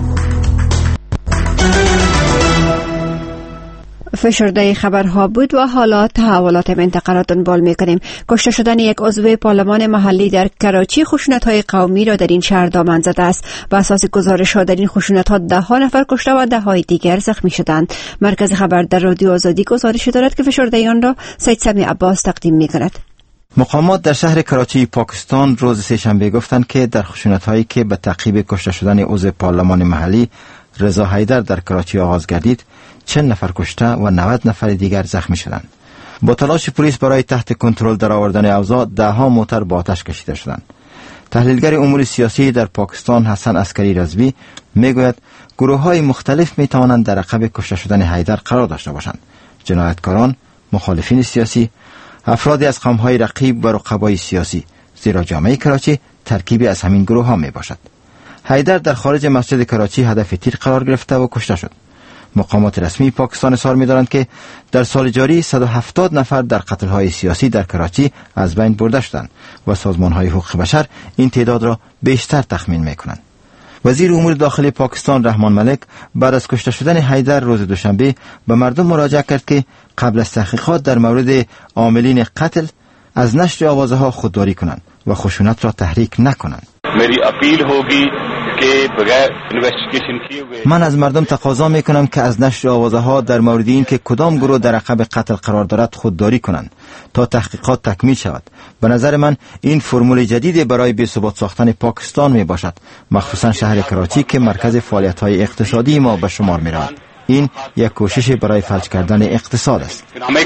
فشرده خبرها بود و حالا تحولات منطقه را دنبال می‌کنیم. کشته شدن یک عضو پارلمان محلی در کراچی خشونت‌های قومی را در این شهر دامن زده است. بر اساس گزارش‌ها در این خشونت‌ها 10 نفر کشته و 10 دیگر زخمی شدند. مرکز خبر در رادیو آزادی گزارش دارد که فشرده آن را سید سمی عباس تقدیم می‌کند. مقامات در شهر کراچی پاکستان روز سه‌شنبه گفتند که در خشونت‌هایی که به تعقیب کشته شدن عضو پارلمان محلی رضا حیدر در کراچی آغاز گردید 40 نفر کشته و 90 نفر دیگر زخمی شدند. با تلاش پلیس برای تحت کنترل در آوردن اوضاع 10 موتر با آتش کشیده شدند. تحلیلگر امور سیاسی در پاکستان حسن عسکری رضوی میگوید گروه‌های مختلف میتوانند در عقب کشته شدن حیدر قرار داشته باشند. جنایتکاران، مخالفین سیاسی، افرادی از قوم‌های رقیب و رقبای سیاسی، زیرا جامعه کراچی ترکیبی از همین گروه‌ها میباشد. حیدر در خارج مسجد کراچی هدف تیر قرار گرفته و کشته شد. مقامات رسمی پاکستان اظهار می‌دارند که در سال جاری 170 نفر در قتل‌های سیاسی در کراچی از بین برده شدند و سازمان‌های حقوق بشر این تعداد را بیشتر تخمین می‌کنند. وزیر امور داخلی پاکستان رحمان ملک بعد از کشته شدن حیدر روز دوشنبه به مردم مراجعه کرد که قبل از تحقیقات در مورد عاملین قتل از نشر آوازها خودداری کنند و خشونت را تحریک نکنند. मेरी अपील होगी कि बगैर इन्वेस्टिगेशन किए हुए من از مردم تقاضا میکنم که از نشر آوازها در مورد این که کدام گروه در عقب قتل قرار دارد خودداری کنند تا تحقیقات تکمیل شود. به نظر من این فرمول جدید برای بی‌ثبات ساختن پاکستان می باشد، مخصوصا شهر کراچی که مرکز فعالیت‌های اقتصادی ما به شمار می رود. این یک کوشش برای فلج کردن اقتصاد است.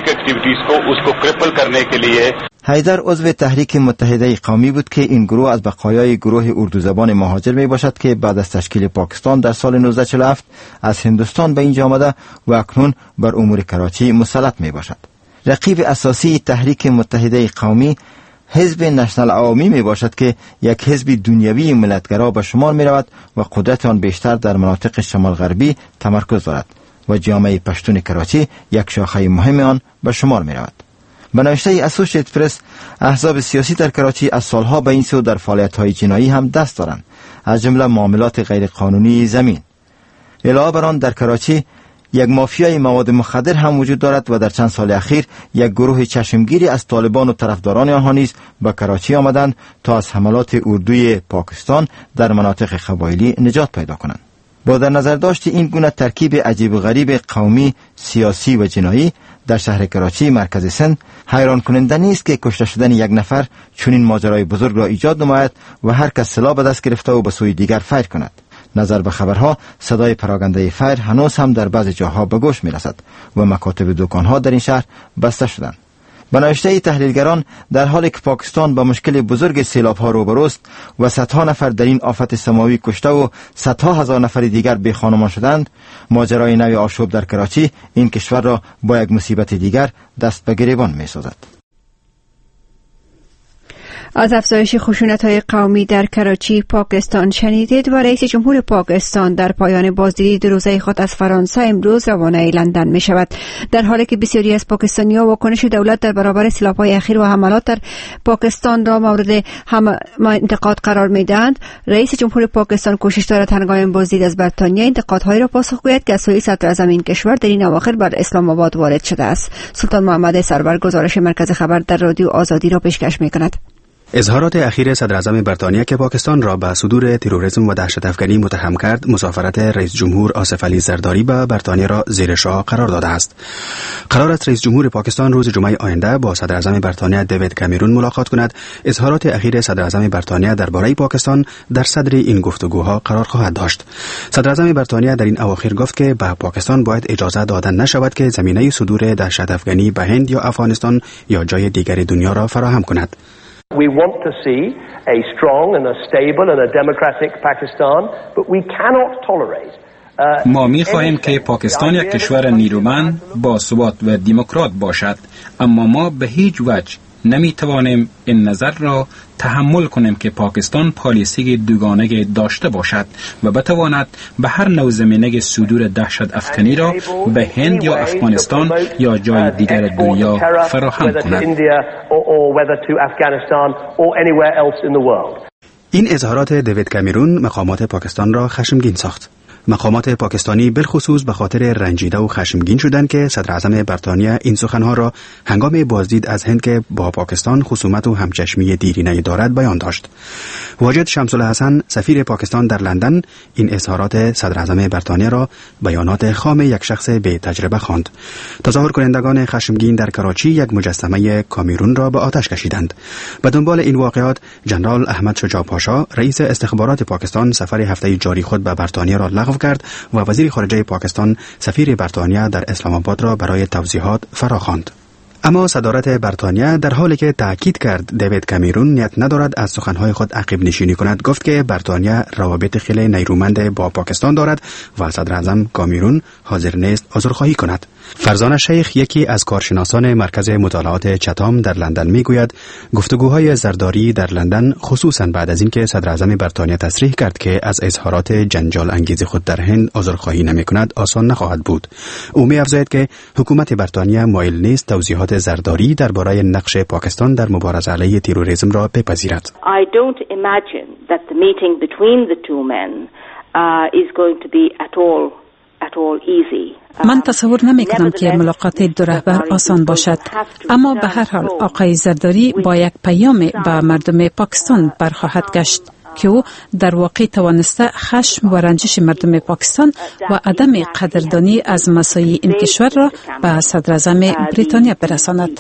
حیدر عضو تحریک متحده قومی بود که این گروه از بقایای گروه اردو زبان مهاجر می باشد که بعد از تشکیل پاکستان در سال 1947 از هندوستان به اینجا آمده و اکنون بر امور کراچی مسلط می باشد. رقیب اساسی تحریک متحده قومی حزب نشنال عوامی می باشد که یک حزب دنیوی ملتگرا به شمار می رود و قدرت آن بیشتر در مناطق شمال غربی تمرکز دارد و جامعه پشتون کراچی یک شاخه مهم آن به شمار می رود. به نوشته اسوشیت پرس، احزاب سیاسی در کراچی از سالها به این سو در فعالیت‌های جنایی هم دست دارند، از جمله معاملات غیرقانونی زمین. علاوه بر آن در کراچی یک مافیای مواد مخدر هم وجود دارد و در چند سال اخیر یک گروه چشمگیری از طالبان و طرفداران آنها نیز به کراچی آمدند تا از حملات اردوی پاکستان در مناطق قبایلی نجات پیدا کنند. با در نظر داشت این گونه ترکیب عجیب و غریب قومی، سیاسی و جنایی در شهر کراچی مرکز سند، حیران کننده نیست که کشته شدن یک نفر چنین ماجرای بزرگ را ایجاد نماید و هر کس سلاح به دست گرفته و به سوی دیگر فیر کند. نظر به خبرها، صدای پراکنده فیر هنوز هم در بعض جاها به گوش می‌رسد و مکاتب دکان‌ها در این شهر بسته شدند. به نوشته تحلیلگران، در حالی که پاکستان با مشکل بزرگ سیلاب‌ها روبروست و صدها نفر در این آفت سماوی کشته و صدها هزار نفر دیگر بی خانمان شدند، ماجرای نوی آشوب در کراچی این کشور را با یک مصیبت دیگر دست به گریبان می‌سازد. از افزایش خشونت‌های قومی در کراچی پاکستان شنیدید و رئیس جمهور پاکستان در پایان بازدیدی 2 روزه خود از فرانسه امروز روانه لندن می شود. در حالی که بسیاری از پاکستانی‌ها واکنش دولت در برابر سیلاب‌های اخیر و حملات در پاکستان را مورد انتقاد قرار می‌دهند، رئیس جمهور پاکستان کوشش دارد هنگام بازدید از بریتانیا انتقادهای را پاسخ گوید که از سوی صدر اعظم این کشور در این اواخر بر اسلام آباد وارد شده است. سلطان محمد سرور گزارش مرکز خبر در رادیو آزادی را پیشکش می‌کند. اظهارات اخیر صدر اعظم بریتانیا که پاکستان را به صدور تروریسم و دهشت افکنی متهم کرد، مسافرت رئیس جمهور آصف علی زرداری به بریتانیا را زیر شاه قرار داده است. قرار است رئیس جمهور پاکستان روز جمعه آینده با صدر اعظم بریتانیا دیوید کامرون ملاقات کند. اظهارات اخیر صدر اعظم بریتانیا درباره پاکستان در صدر این گفتگوها قرار خواهد داشت. صدر اعظم بریتانیا در این اواخر گفت که به پاکستان باید اجازه داده نشود که زمینه صدور دهشت افکنی به هند یا افغانستان یا جای دیگر دنیا را فراهم کند. We want to see a strong and a stable and a democratic Pakistan, but we cannot tolerate ما می خواهیم که پاکستان یک کشور نیرومند، باثبات و دموکرات باشد، اما ما به هیچ وجه نمی توانیم این نظر را تحمل کنیم که پاکستان پالیسی دوگانه داشته باشد و بتواند به هر نوع زمینه صدور دهشت افکنی را به هند یا افغانستان یا جای دیگر دنیا فراهم کند. این اظهارات دیوید کامرون مقامات پاکستان را خشمگین ساخت. مقامات پاکستانی بالخصوص به خاطر رنجیده و خشمگین شدند که صدر اعظم بریتانیا این سخنها را هنگام بازدید از هند که با پاکستان خصومت و همچشمی دیرینه دارد بیان داشت. واجد شمس الحسن سفیر پاکستان در لندن این اظهارات صدر اعظم بریتانیا را بیانات خام یک شخص بی تجربه خواند. تظاهر کنندگان خشمگین در کراچی یک مجسمه کامرون را به آتش کشیدند. به دنبال این واقعات جنرال احمد شجاع پاشا رئیس استخبارات پاکستان سفر هفته جاری خود به بریتانیا را لغو کرد و وزیر خارجه پاکستان سفیر بریتانیا در اسلام آباد را برای توضیحات فراخواند. اما صدارت بریتانیا در حالی که تاکید کرد دیوید کامرون نیت ندارد از سخنهای خود عقب نشینی کند، گفت که بریتانیا روابط خیلی نیرومند با پاکستان دارد و صدر اعظم کامرون حاضر نیست عذرخواهی کند. فرزان شیخ، یکی از کارشناسان مرکز مطالعات چتام در لندن، میگوید گفتگوهای زرداری در لندن خصوصا بعد از اینکه صدر اعظم بریتانیا تصریح کرد که از اظهارات جنجال انگیز خود در هند عذرخواهی نمی‌کند آسان نخواهد بود. او می‌افزاید که حکومت بریتانیا مایل نیست توضیحات زرداری درباره نقش پاکستان در مبارزه علیه تروریسم را بپذیرد. I don't imagine that the meeting between the two men is going to be at all easy. من تصور نمی کنم که ملاقات دو رهبر آسان باشد، اما به هر حال آقای زرداری با یک پیام به مردم پاکستان برخواهد گشت که او در واقع توانسته خشم و رنجش مردم پاکستان و عدم قدردانی از مسائل این کشور را به صدر اعظم بریتانیا برساند.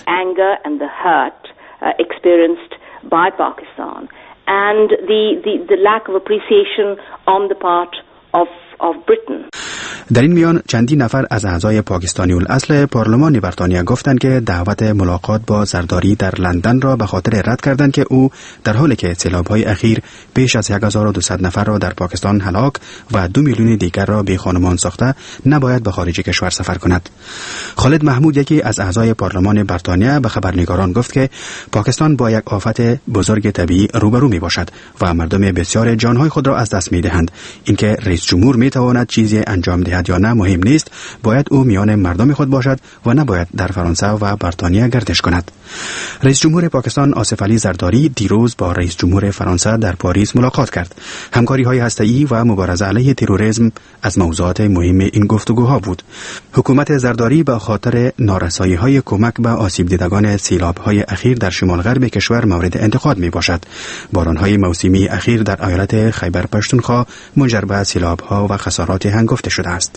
And the lack of appreciation on the part of Britain. در این میان چندین نفر از اعضای پاکستانی الاصل پارلمان بریتانیا گفتند که دعوت ملاقات با زرداری در لندن را به خاطر رد کردند که او در حالی که سیلاب‌های اخیر بیش از 1200 نفر را در پاکستان هلاک و 2 میلیون دیگر را بی خانمان ساخته نباید به خارج کشور سفر کند. خالد محمود، یکی از اعضای پارلمان بریتانیا، به خبرنگاران گفت که پاکستان با یک آفت بزرگ طبیعی روبرو می باشد و مردم بسیار جانهای خود را از دست می دهند. اینکه رئیس جمهور می تواند چیزی انجام دهد یا نه مهم نیست، باید او میان مردم خود باشد و نباید در فرانسه و بریتانیا گردش کند. رئیس جمهور پاکستان آصف علی زرداری دیروز با رئیس جمهور فرانسه در پاریس ملاقات کرد. همکاری‌های هسته‌ای و مبارزه علیه تروریسم از موضوعات مهم این گفتگوها بود. حکومت زرداری به خاطر نارسایی‌های کمک به آسیب دیدگان سیلاب‌های اخیر در شمال غرب کشور مورد انتقاد می‌باشد. باران‌های موسمی اخیر در ایالت خیبر پختونخوا منجر به سیلاب‌ها و خسارات هنگفته شده است.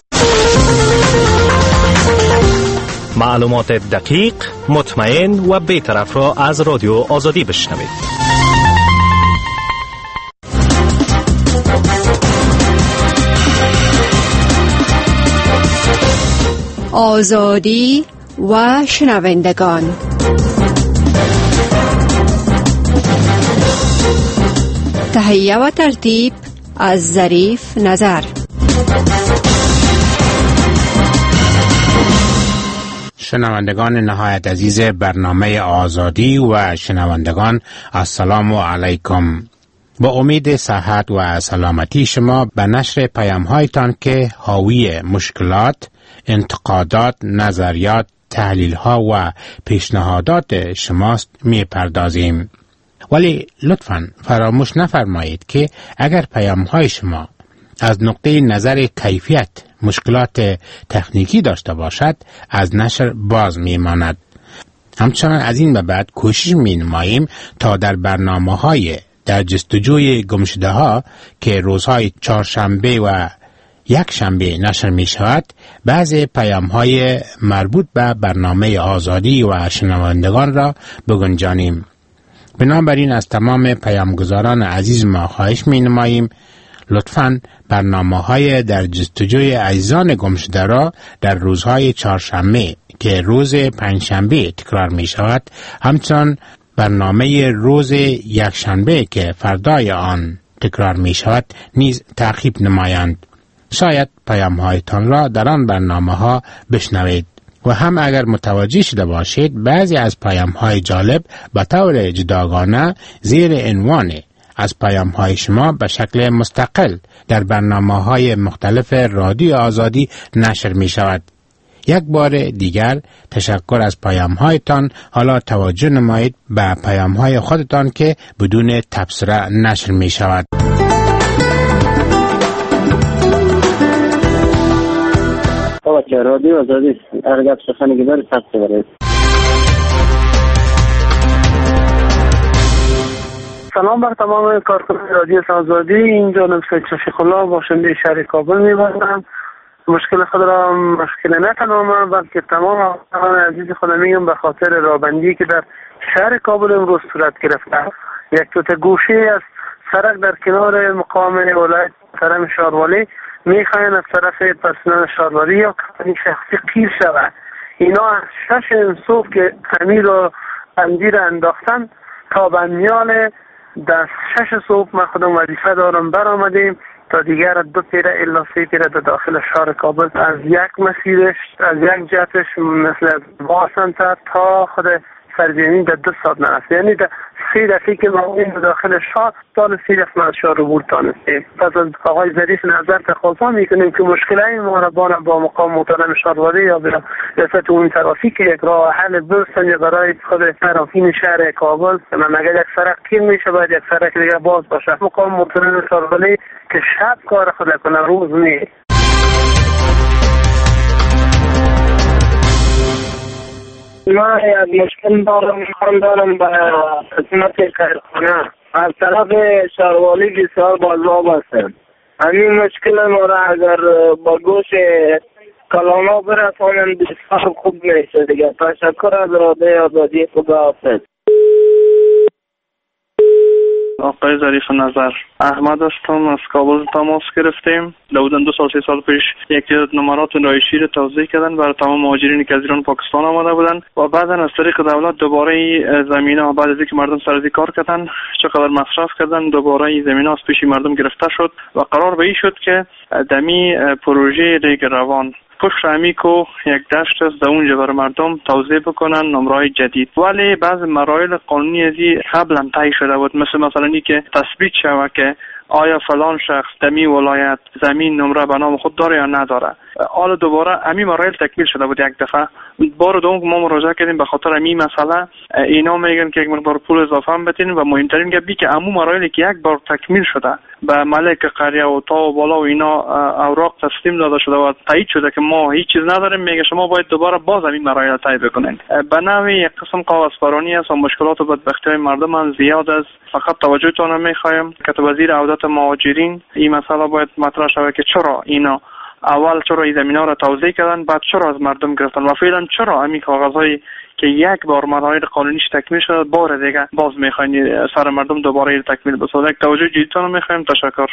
معلومات دقیق، مطمئن و بی‌طرف را از رادیو آزادی بشنوید. آزادی و شنوندگان، تهیه و ترتیب از ظریف نظر. شنوندگان نهایت عزیز برنامه آزادی و شنوندگان، السلام علیکم. با امید صحت و سلامتی شما به نشر پیام‌هایتان که حاوی مشکلات، انتقادات، نظریات، تحلیل‌ها و پیشنهادات شماست می‌پردازیم. ولی لطفاً فراموش نفرمایید که اگر پیام‌های شما از نقطه نظر کیفیت مشکلات تکنیکی داشته باشد، از نشر باز می‌ماند. همچنان از این به بعد کوشش می‌نماییم تا در برنامه‌های در جستجوی گمشده‌ها که روزهای چهارشنبه و یک شنبه نشر می شود، بعضی پیام‌های مربوط به برنامه آزادی و شنوندگان را بگنجانیم. بنابراین از تمام پیامگزاران عزیز ما خواهش می نماییم لطفاً برنامه‌های در جستجوی عزیزان گمشده را در روزهای چهارشنبه که روز پنجشنبه تکرار می شود، همچنان برنامه روز یکشنبه که فردای آن تکرار می شود نیز تعقیب نمایند. شاید پیام‌هایتان را در آن برنامه‌ها بشنوید. و هم اگر متوجه شده باشید بعضی از پیام‌های جالب به طور جداگانه زیر عنوان از پیام‌های شما به شکل مستقل در برنامه‌های مختلف رادیو آزادی نشر می شود. یک بار دیگر تشکر از پیام‌هایتان. حالا توجه نمایید به پیام‌های خودتان که بدون تبصره نشر می شود. بچه رادیو آزادی ارگب سخنی که داری ثبت برید. سلام بر تمام کارکنان رادیو آزادی. اینجا نمسه شفیق الله باشنده شهر کابل میبرم. مشکل خود را مشکل نه تنها من بلکه تمام افغان عزیز خودم میگم به خاطر رابندی که در شهر کابل امروز صورت گرفته. یک توت گوشه از سرک در کنار مقام ولایت محترم شاروالی میخواین از طرف پرسنل شاروالی یا کمپانی شخصی قیر شود. اینا از 6 صبح که امیر را اندیر انداختن تا بندیال در 6 صبح ما خودم وظیفه دارم برآمدیم تا دیگر 2 پیره الا 3 پیره در داخل شهر کابل از یک مسیرش از یک جهتش مثل واسنتر تا خود سرزمین در 2 ساعت نرسید. یعنی در 3 دقیقه که ما این داخل شهر تا 3 دقیقه از شهر رو بود تانستیم. پس از آقای ظریف نظر تقاضا میکنیم که مشکل این ما را با مقام محترم شهرواری یا به ریاست اون ترافیک یک راه حل برسن برای خود ترافین شهر کابل. مگر یک سرک کیر میشه باید یک سرک دیگه باز باشه. مقام محترم شهرواری که شب کار خود کنه روز نیست. من یک مشکل دارم به خدمت کارخانه از طرف شهروالی بسیار بازاب هستم. همین مشکل ما را اگر با گوش کلاما برسانند بسیار خوب میشه دیگه. تشکر از رادیو آزادی. خداحافظ. آقای ظریف نظر احمد هستم، از کابل تماس گرفتیم. حدوداً 2 سال پیش یک نمرات رایشی را توزیع کردن برای تمام مهاجرینی که از ایران پاکستان آمده بودند و بعدا از طریق دولت دوباره زمینه بعد از اینکه مردم سرزی کار کردن چقدر مصرف کردن دوباره زمینه از پیش مردم گرفته شد و قرار به این شد که دمی پروژه ریگ روان پشت امیکو یک دشت است در اونجا برای مردم توزیع بکنن نمرای جدید، ولی بعض مراحل قانونی ازی قبلا طی شده بود، مثلا اینی که تثبیت شود که آیا فلان شخص دمی ولایت زمین نمره به نام خود داره یا نداره. حالا دوباره همین مراحل تکمیل شده بود یک دفعه. بار دوم ما مراجعه کردیم به خاطر همین مسئله. اینا میگن که یک مقدار پول اضافه هم بدین و مهمترین گپی که همون مراحلی که یک بار تکمیل شده به ملک قریه و تا و بالا و اینا اوراق تسلیم داده شده و تایید شده که ما هیچ چیز نداریم، میگه شما باید دوباره باز همین مراحل طی بکنین. به نوعی یک قسم کاغذپرانی است و مشکلات و بدبختی مردم هم زیاد است. فقط توجهتون میخوایم که وزیر عودت مهاجرین این مسئله باید مطرح شود که چرا اینا اول چرا این زمینا را توزیع کردن، بعد چرا از مردم گرفتن و فعلا چرا همین کاغذهایی که یک بار مراحل قانونیش تکمیل شده بار دیگه باز میخواین سر مردم دوباره این تکمیل بسازه. یک توجه جدیتون میخوایم. تشکر.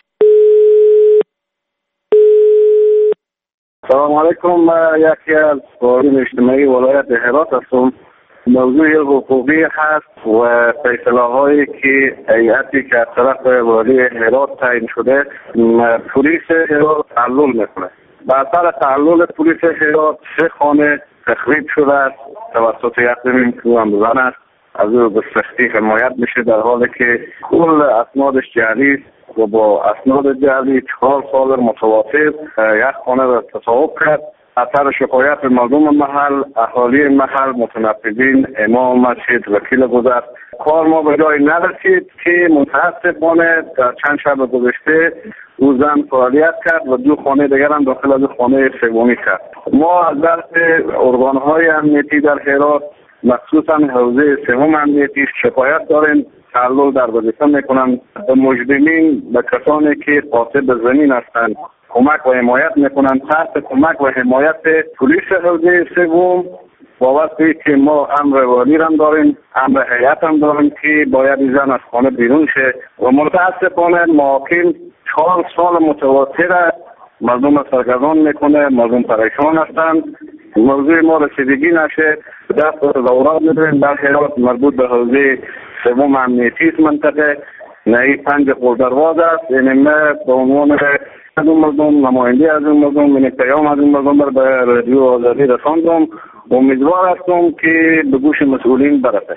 سلام علیکم. یکی از فعالین اجتماعی ولایت هرات هستم. موضوع حقوقی هست و فیصله‌هایی که هیئتی که از طرف والی هرات تعیین شده پلیس هرات تعلل میکنه. بعد از تعلل پلیس هرات 3 خانه تخریب شده است توسط یک زن است. از او به سختی حمایت میشه در حالی که کل اسنادش جعلی است و با اسناد جعلی 4 سال متواصل یک خانه را تصاحب کرد. اثر شکایت مردم محل، اهالی محل، متنفذین، امام مسجد، وکیل گذشت، کار ما به جای نرسید که متاسفانه در چند شب گذشته او زن فعالیت کرد و 2 خانه دیگر هم داخل از خانه سومی کرد. ما از دست ارگان‌های امنیتی در هرات مخصوصا حوزه سوم امنیتی شکایت داریم. تعلل در وظیفه میکنن به مجرمین، به کسانی که قاصد زمین هستند کمک و حمایت میکنن. تحت کمک و حمایت پلیس حوزه سوم وابسته که ما امر والی هم داریم، امر هیئت هم داریم که باید این زن از خانه بیرون شه و متاسفانه محاکم 4 سال متواصل مردم سرگردان میکنه. مردم پریشان هستند. موضوع ما رسیدگی نشه دست دورات میدونیم در هرات مربوط به حوزه سوم امنیتی منطقه نهی 5 خردرواز است. یعنی من به عنوان از اون مردم نماینده از اون مردم یعنی پیام از اون مردم به رادیو آزادی رساندم. امیدوار هستم که به گوش مسئولین برسه.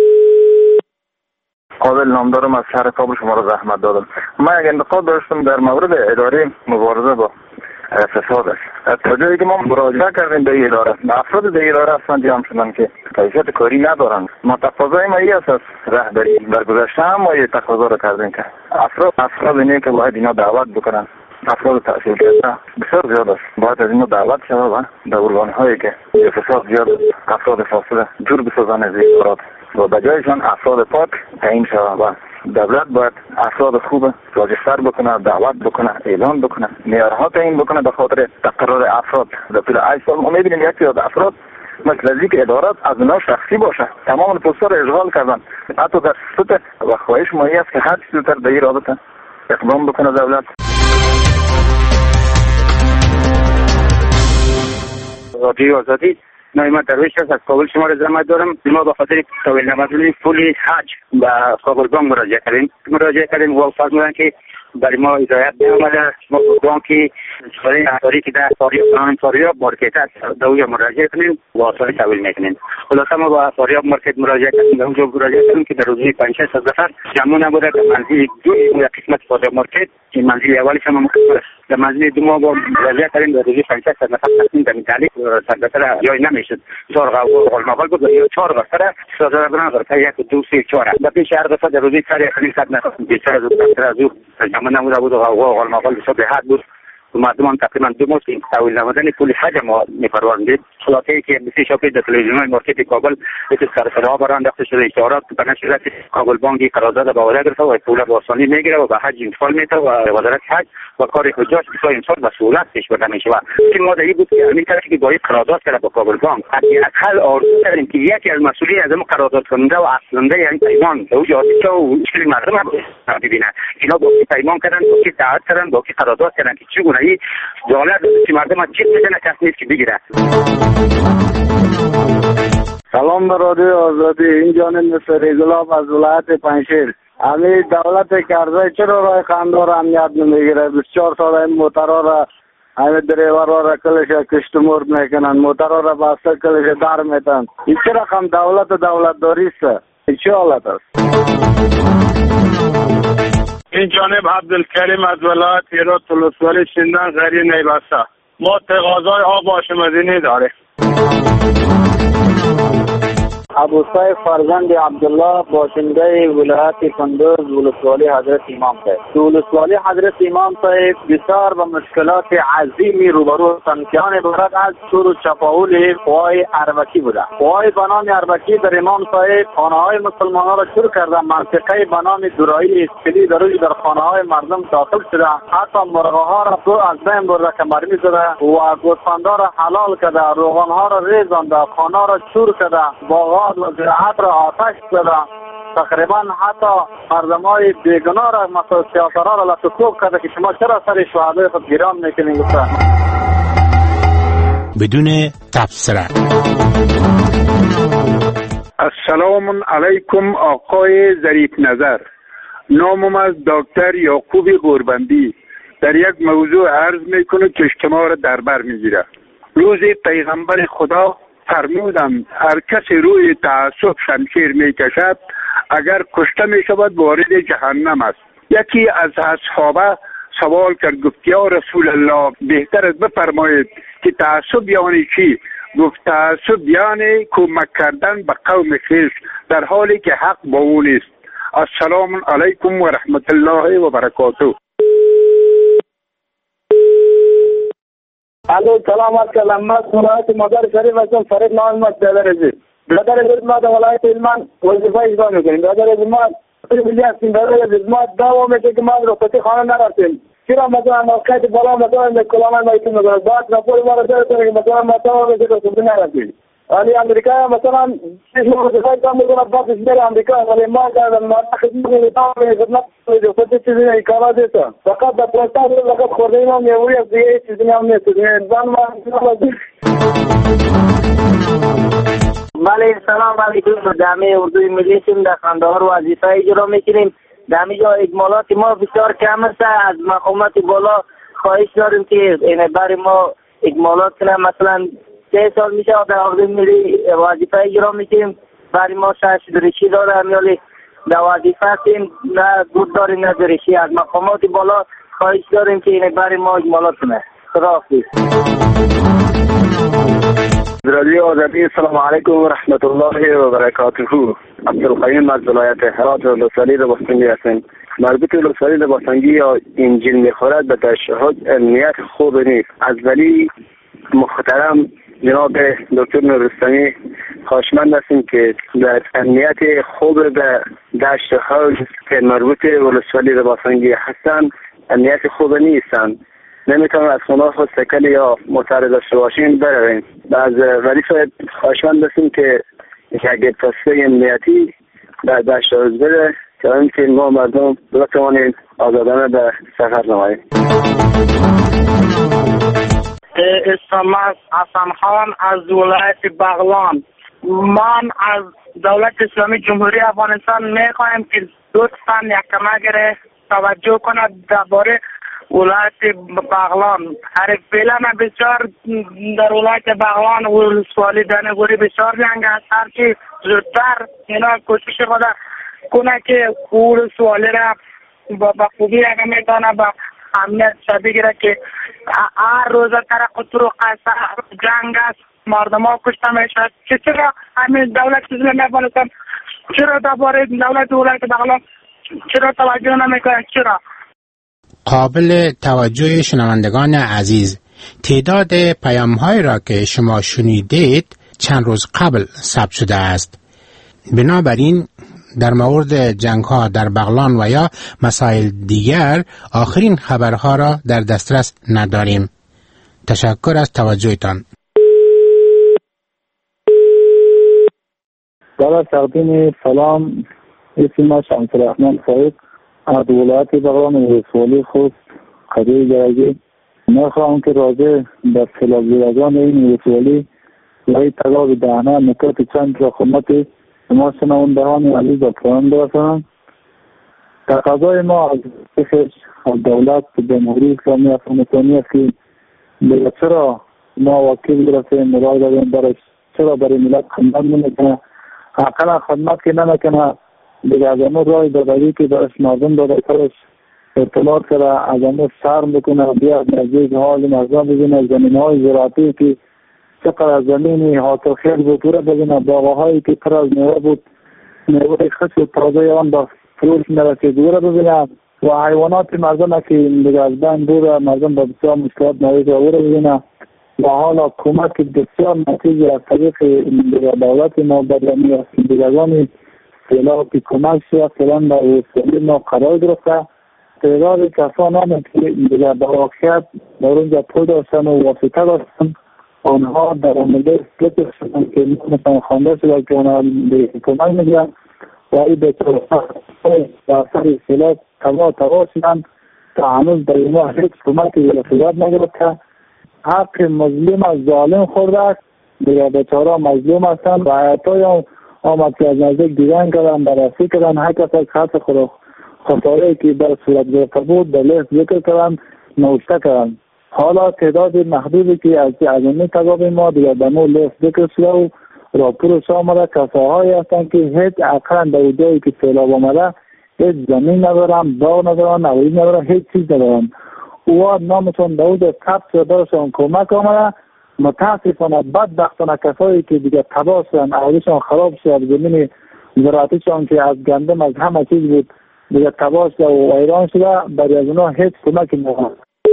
قابل نامدارم از شهر کابل شما را زحمت دادم. من یک انتقاد داشتم در مورد اداره مبارزه با فساد است. تا جایی که ما مراجعه کردیم به اداره، افراد در اداره اصلا جمع شدن که کیفیت کاری ندارن. ما تقاضای ما است از رهبری در گذشته هم ما یه تقاضا رو کردیم که افراد اینه که باید اینا دعوت بکنن. افراد تحصیل کرده بسیار زیاد است. باید از اینا دعوت شود و در ارگان‌هایی که فساد زیاد افراد فاسد جور بسازن از ادارات و بجایشان افراد پاک تعیین شود و دولت باید افراد خوب راجستر بکنه، دعوت بکنه، اعلان بکنه، معیارها تعیین بکنه به خاطر تقرر افراد. در طول 8 سال ما می‌بینیم یک تعداد افراد مثل از اینکه ادارات از اونا شخصی باشه تمام پست‌ها را اشغال کردن. حتی در صورت و خواهش ما است که هر چیز زودتر در این رابطه اقدام بکنه دولت. رادیو آزادی نایمت درویش است. از کابل شما را زحمت دارم. ما به خاطر تحویل نمازی پول حج به کابل بانک مراجعه کردیم و فرمودن که برای ما هدایت نیامده. ما بانکی سوال احضاری که در فاریاب مارکت است در اونجا مراجعه کنیم و آثار تحویل میکنیم. خلاصه ما با فاریاب مارکت مراجعه کردیم، اونجا مراجعه کردیم که در روزی 500 نفر جمع نبوده. در منزل دو قسمت فاریاب مارکت این منزل اولیش هم مختصر در منزل دو ما با مراجعه کردیم در روزی 500 نفر تصمیم در تعلیق سربسر جای نمیشد. 4 قلمقال بود و 4 بسر سازه بنا تا 1 2 3 4 در پیش هر دفعه در روزی 100 نفر بیشتر از او جمع نموده بود و قلمقال به حد بود. مردم تقریبا 2 ماه این تحویل نمودن پول حج ما می‌پروردید. خلاصه که بسیار شاپی در تلویزیون مارکت کابل یک سرسرها برانداخته شده اشارات به نشریات کابل بانکی قرارداد با وزارت گرفته و پول با آسانی میگیره و به حج انتقال میده و وزارت حج و کار حجاج بسیار امسال به سهولت پیش برده میشه. و این ماده بود که همین طرفی که باید قرارداد کرده با کابل بانک حداقل آرزو کردیم که یکی از مسئولین از قرارداد کننده و اصلنده یعنی پیمان او جاتیکا و مشکل مردم هم ببینه اینا با پیمان کردن با کی تعهد کردن با کی قرارداد کردن که چگونه این دولت که مردم چیز میکنه کس نیست که بگیره. سلام به رادیو آزادی. این جانب مستر ریزلاب از ولایت پنجشیر. همین دولت کرده چرا راه خاندار امنیت نمیگیره؟ 24 سال این موترها را همین دریورها را کلش کشت مرد میکنن، موترها را بسته کلش در میتن. این چرا هم دولت دولتداری است؟ این چه حالت است؟ این جانب عبدالکریم از ولایت هرات ولسوالی سیندان غری نیبسته. ما تقاضای آب آشامیدنی داریم. ابو سعید فرزند عبدالله باشنده ولایت کندوز ولسوالی حضرت امام صاحب. ولسوالی حضرت امام صاحب بسیار با مشکلات عظیمی روبرو هستند که آن عبارت از شور و چپاول قوای اربکی بوده. قوای به نام اربکی در امام صاحب خانه‌های مسلمانان را شروع کردن. منطقه به نام دورایی اسکلی در خانه‌های مردم داخل شده. حتی مرغ‌ها را از بین برده که مرمی زده و گوسفندها را حلال کرده، روغن‌ها را ریزانده، خانه‌ها را شور کرده، باغات و زراعت را آتش زده. تقریبا حتی مردمای بیگناه را مثلا سیاسرها را لطفوب کرده که شما چرا سر شهدای خود گران میکنین. بدون تبصره. السلام علیکم آقای ظریف نظر. نامم از دکتر یعقوب غوربندی. در یک موضوع عرض میکنه که شما را در بر میگیره. روز پیغمبر خدا فرمودند هر کسی روی تعصب شمشیر میکشد اگر کشته میشود وارد جهنم است. یکی از اصحابه سوال کرد، گفت یا رسول الله بهتر است بفرمایید که تعصب یعنی چی؟ گفت تعصب یعنی کمک کردن به قوم خویش در حالی که حق با او نیست. السلام علیکم و رحمت الله و برکاته. الو سلام علیکم. من ولایت مزار شریف هستم. فرید نام من برادر عزیز ما در ولایت علمان وظیفه اجرا میکنیم. برادر عزیز ما برادر عزیز ما دعوا میکنیم که ما رخصتی خانه نرفتیم. چرا مثلا موقعیت بالا مثلا کلامان مایتون میکنه بعد راپور ما را داره که مثلا ما دعوا میکنیم رخصتی نرفتیم. ولی امریکا مثلا چیز وظیفه کام میکنه بعدش میره امریکا ولی ما کردن ما خدمت خدمت خدمت چیزی نه کارا دیتا فقط در پرستار فقط خورده ما میوری از دیگه چیزی هم نیست. انسان ما بله سلام علیکم. دامه اردوی ملی سیم در قندهار وظیفه اجرا میکنیم. در اینجا اجمالات ما بسیار کم است. از مقامات بالا خواهش داریم که این برای ما اجمالات کنه. مثلا 3 سال میشه در اردوی ملی وظیفه اجرا میکنیم. برای ما شش درشی داره امیالی در وظیفه هستیم نه بود داریم نه درشی. از مقامات بالا خواهش داریم که این برای ما اجمالات کنه. خدا حافظ. رادیو آزادی سلام علیکم و رحمت الله و برکاته. عبدالقیوم از ولایت هرات ولسوالی لباسنگی هستم. مربوط ولسوالی لباسنگی یا انجیل میخورد به تشهد نیت خوب نیست. از ولی محترم جناب دکتر نورستانی خواهشمند هستیم که در نیت خوب به دشت حوض که مربوط ولسوالی لباسنگی هستند نیت خوب نیستند. نمیتونم از خونه خود سکل یا متعرض داشته باشیم برویم. از ولی خواهشمند هستیم که یک تصفیه امنیتی در دشت حوض بره که اینکه ما مردم بتوانیم آزادانه به سفر نماییم. اسم حسن خان از ولایت بغلان. من از دولت اسلامی جمهوری افغانستان میخوایم که لطفاً یک کمک توجه کند درباره ولایت بغلان. هر فعلا بسیار در ولایت بغلان ولسوالی دانگوری بسیار جنگ است. هر کی زودتر اینا کوشش خود کنه که ولسوالی را با خوبی اگه میتونه با امنیت بگیره که هر روز ترقطر و قصر جنگ است. مردم ها کشته میشد. چرا همین دولت اسلامی افغانستان چرا درباره دولت ولایت بغلان چرا توجه نمیکنه؟ چرا؟ قابل توجه شنوندگان عزیز، تعداد پیام‌هایی را که شما شنیدید چند روز قبل ثبت شده است. بنابراین در مورد جنگ‌ها در بغلان و یا مسائل دیگر آخرین خبرها را در دسترس نداریم. تشکر از توجهتان. برای تقدیم سلام، اسم شمس الرحمن فاید از ولایت بغلان ولسوالی خود قریه جرگی. میخواهم که راجع به خلاف‌زدگان این ولسوالی و تضاد دهنه نکات چند را خدمت شما شنوندگان عزیز و پایان برسانم. تقاضای ما از دولت جمهوری اسلامی افغانستانی است که چرا ما وکیل برسیم مرای داریم برای چرا برای ملت خدمت نمیکنه. حقا خدمت که نمیکنه دیگه از امور رای دادایی که برش مردم داده کارش اطلاعات کرده از همه سرم بکنه، بیاد نزدیک حال مردم ببینه، زمین‌های زراعتی که چقدر از زمین حاصل خیز بود رو ببینه، باغ‌هایی که پر از میوه بود، میوه خشک و تازه آن با فروش نرسید رو ببینه و حیوانات مردم که دیگه از بین بوده، مردم با بسیار مشکلات مواجه رو ببینه و حالا کمک بسیار نتیجه از طریق دولت ما بدلمی از دیگران سیلاب که کمک شد فلان در وسیله ما قرار گرفته. تعداد کسان هم که دیگر در واقعیت در اونجا پول داشتن و واسطه داشتن، آنها در عمله سلطه شدن که مثلا خوانده شده که آنها به کمک میگن و این به در سر سیلاب تباه شدن تا هنوز در اینها هیچ کمکی رسیدت نگرفته. حق مظلوم از ظالم خورده، دیگر بیچاره مظلوم هستن و حیاتای هم آمد که از نزدیک دیدن کردن، بررسی کردن، هر کس از خط خساره‌ای که در صورت گرفته بود در لیست ذکر کردن، نوشته کردن. حالا تعداد محدودی که از این تضاب ما دیگر در مورد لیست ذکر شده و راپورش آمده، کساهایی هستند که هیچ اقلا در جایی که سیلاب آمده هیچ زمین ندارن، باغ ندارن، نوید ندارن، هیچ چیز ندارن. اوها نامشون داود ثبت شدهشون کمک آمده. متاسفانه بدبختانه کسایی که دیگه تباه شدن، اولشون خراب شد، زمین زراعتیشون که از گندم از همه چیز بود دیگه تباه شده و ویران شده، برای از اونها هیچ کمکی نمی‌کنه.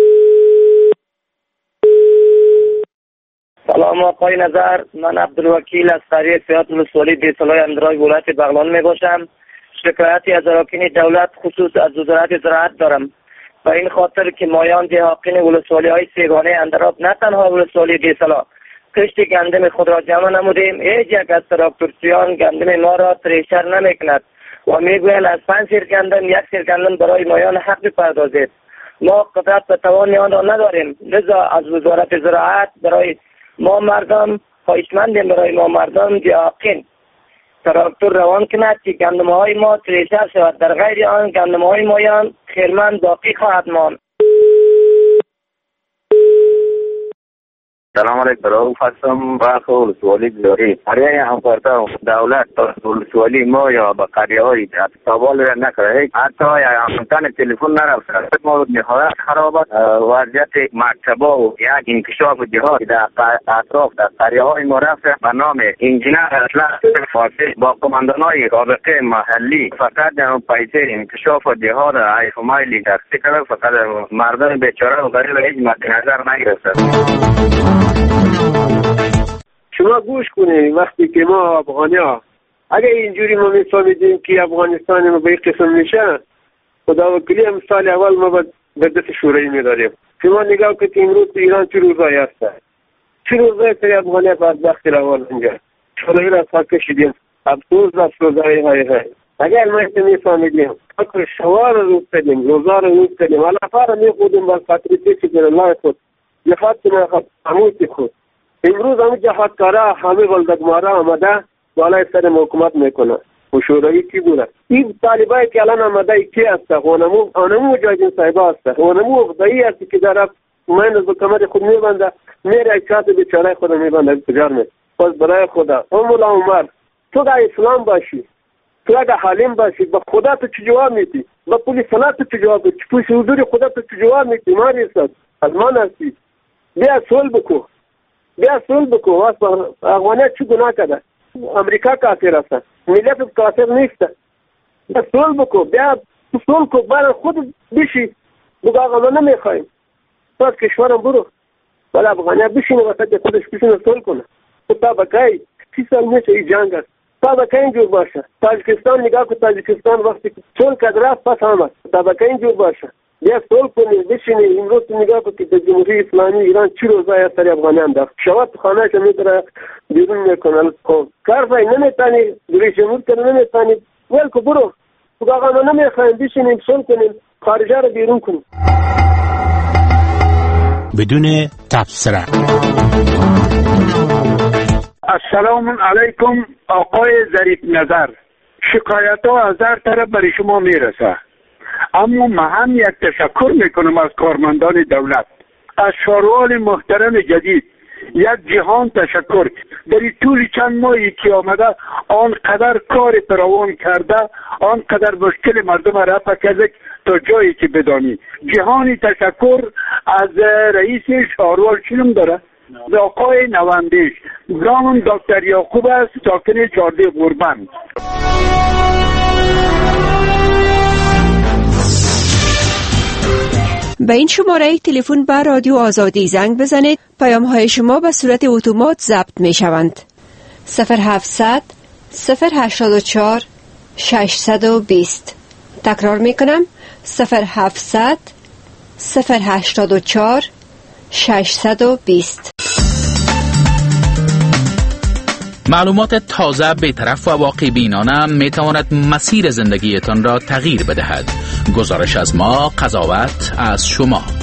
سلام آقای نظر، من عبدالوکیل از قریه فیات ولسوالی بیسلای اندرای ولایت بغلان می باشم. شکایتی از اراکین دولت خصوص از وزارت زراعت دارم. و این خاطر که مایان دهاقین ولسوالی های سیگانه اندراب نه تنها ولسوالی بیسلا کشت گندم خود را جمع نمودیم، هیچ یک از تراکتورسیان گندم ما را تریشر نمی کند و میگویند از 5 سیر گندم 1 سیر گندم برای مایان حق بپردازید. ما قدرت و توان آن را نداریم، لذا از وزارت زراعت برای ما مردم خواهشمندیم، برای ما مردم دهاقین تراکتور روان کند که گندم های ما تریشر شود، در غیر آن گندم های مایان خیرمند باقی خواهد ماند. سلام علیکم. برای خواستم بحث ولسوالی بیاری برای همکارتا دولت ولسوالی ما یا با قریه های سوال را نکرده، حتی همکان تلفن نرفته. ما نهایت خراب است. وضعیت مکتبه و یک انکشاف جهات در اطراف در قریه های ما رفته به نام انجینر اطلاع فاصل با کماندانای رابطه محلی فقط پیسه انکشاف جهات ایف مایلی دستی کرده، فقط مردم بیچاره و غریب هیچ مد نظر نگرفته. شما گوش کنید، وقتی که ما افغانیا اگه اینجوری ما میفهمیدیم که افغانستان ما به این قسم میشه، خدا وکیلی مثال اول ما به دست شوروی میداریم. شما نگاه کنید امروز ایران چه روزایی هست، چه روزایی که افغانیا بدبختی روان اینجا شوروی را سر کشیدیم، افسوس است روزایی های اگر ما اینو میفهمیدیم فکر شوار رو بدیم، روزا رو میستدیم، حالا فارا میخودیم با خاطری که در الله خود نفات کنه هموتی خود. امروز همه جهادکارا همه ولدگمارا آمده بالای سر حکومت میکنه و شوروی کی بوده؟ این طالبایی که الان آمده کی هست؟ آنمو مجاهدین صاحبا هست، آنمو اغدایی هست که در من از کمر خود میبنده، میره اکشات بیچاره خود میبنده تجار می. پس برای خدا مولا عمر تو اگه اسلام باشی، تو اگه حالیم باشی، با خدا تو چه جواب میدی؟ با پولیس صلات تو چه جواب میدی؟ پولیس حضور خدا تو چه جواب میدی؟ ما نیستد از ما هستی. بیا صلح بکو، بیا صلح بکو. واسه افغانیت چه گناه کرده؟ امریکا کافر است، ملت کافر نیست. بیا صلح بکو، بیا صلح کو، برای خود بشی بگو آقا ما نمیخوایم تو از کشورم برو، ولی افغانیت بشینه وسط خودش بشینه صلح کنه. تا بکی 30 سال میشه این جنگ است، تا بکی اینجور باشه. تاجیکستان نگاه کن، تاجیکستان وقتی صلح کرد رفت پس آمد، تا بکی اینجور باشه. بیا صلح کنید، بشینید. امروز نگاه کنید که جمهوری اسلامی ایران چی روزای سر افغانیان داشت، شما تو خانه‌اش میتونه بیرون میکنه. کارفای نمیتونی، رئیس جمهور کنه نمیتونی، ول کو برو. تو آقا ما نمیخوایم، بشینیم صلح کنیم، خارجا رو بیرون کنیم. بدون تبصره. السلام علیکم آقای ظریف نظر. شکایت ها از هر طرف برای شما میرسه، اما من هم یک تشکر میکنم از کارمندان دولت، از شاروال محترم جدید یک جهان تشکر. در طول چند ماهی که آمده آنقدر کار فراوان کرده، آنقدر مشکل مردم رفع کرده تا جایی که بدانی. جهانی تشکر از رئیس شاروال چیلم داره و آقای نواندیش. نامم دکتر یعقوب است، ساکن 14 قربان. به این شماره تلفن به رادیو آزادی زنگ بزنید. پیام های شما به صورت اتومات ضبط می شوند. 0700 084 620. تکرار می کنم 0700 084 620. معلومات تازه، بی‌طرف و واقع بینانه می تواند مسیر زندگیتان را تغییر بدهد. گزارش از ما، قضاوت از شما.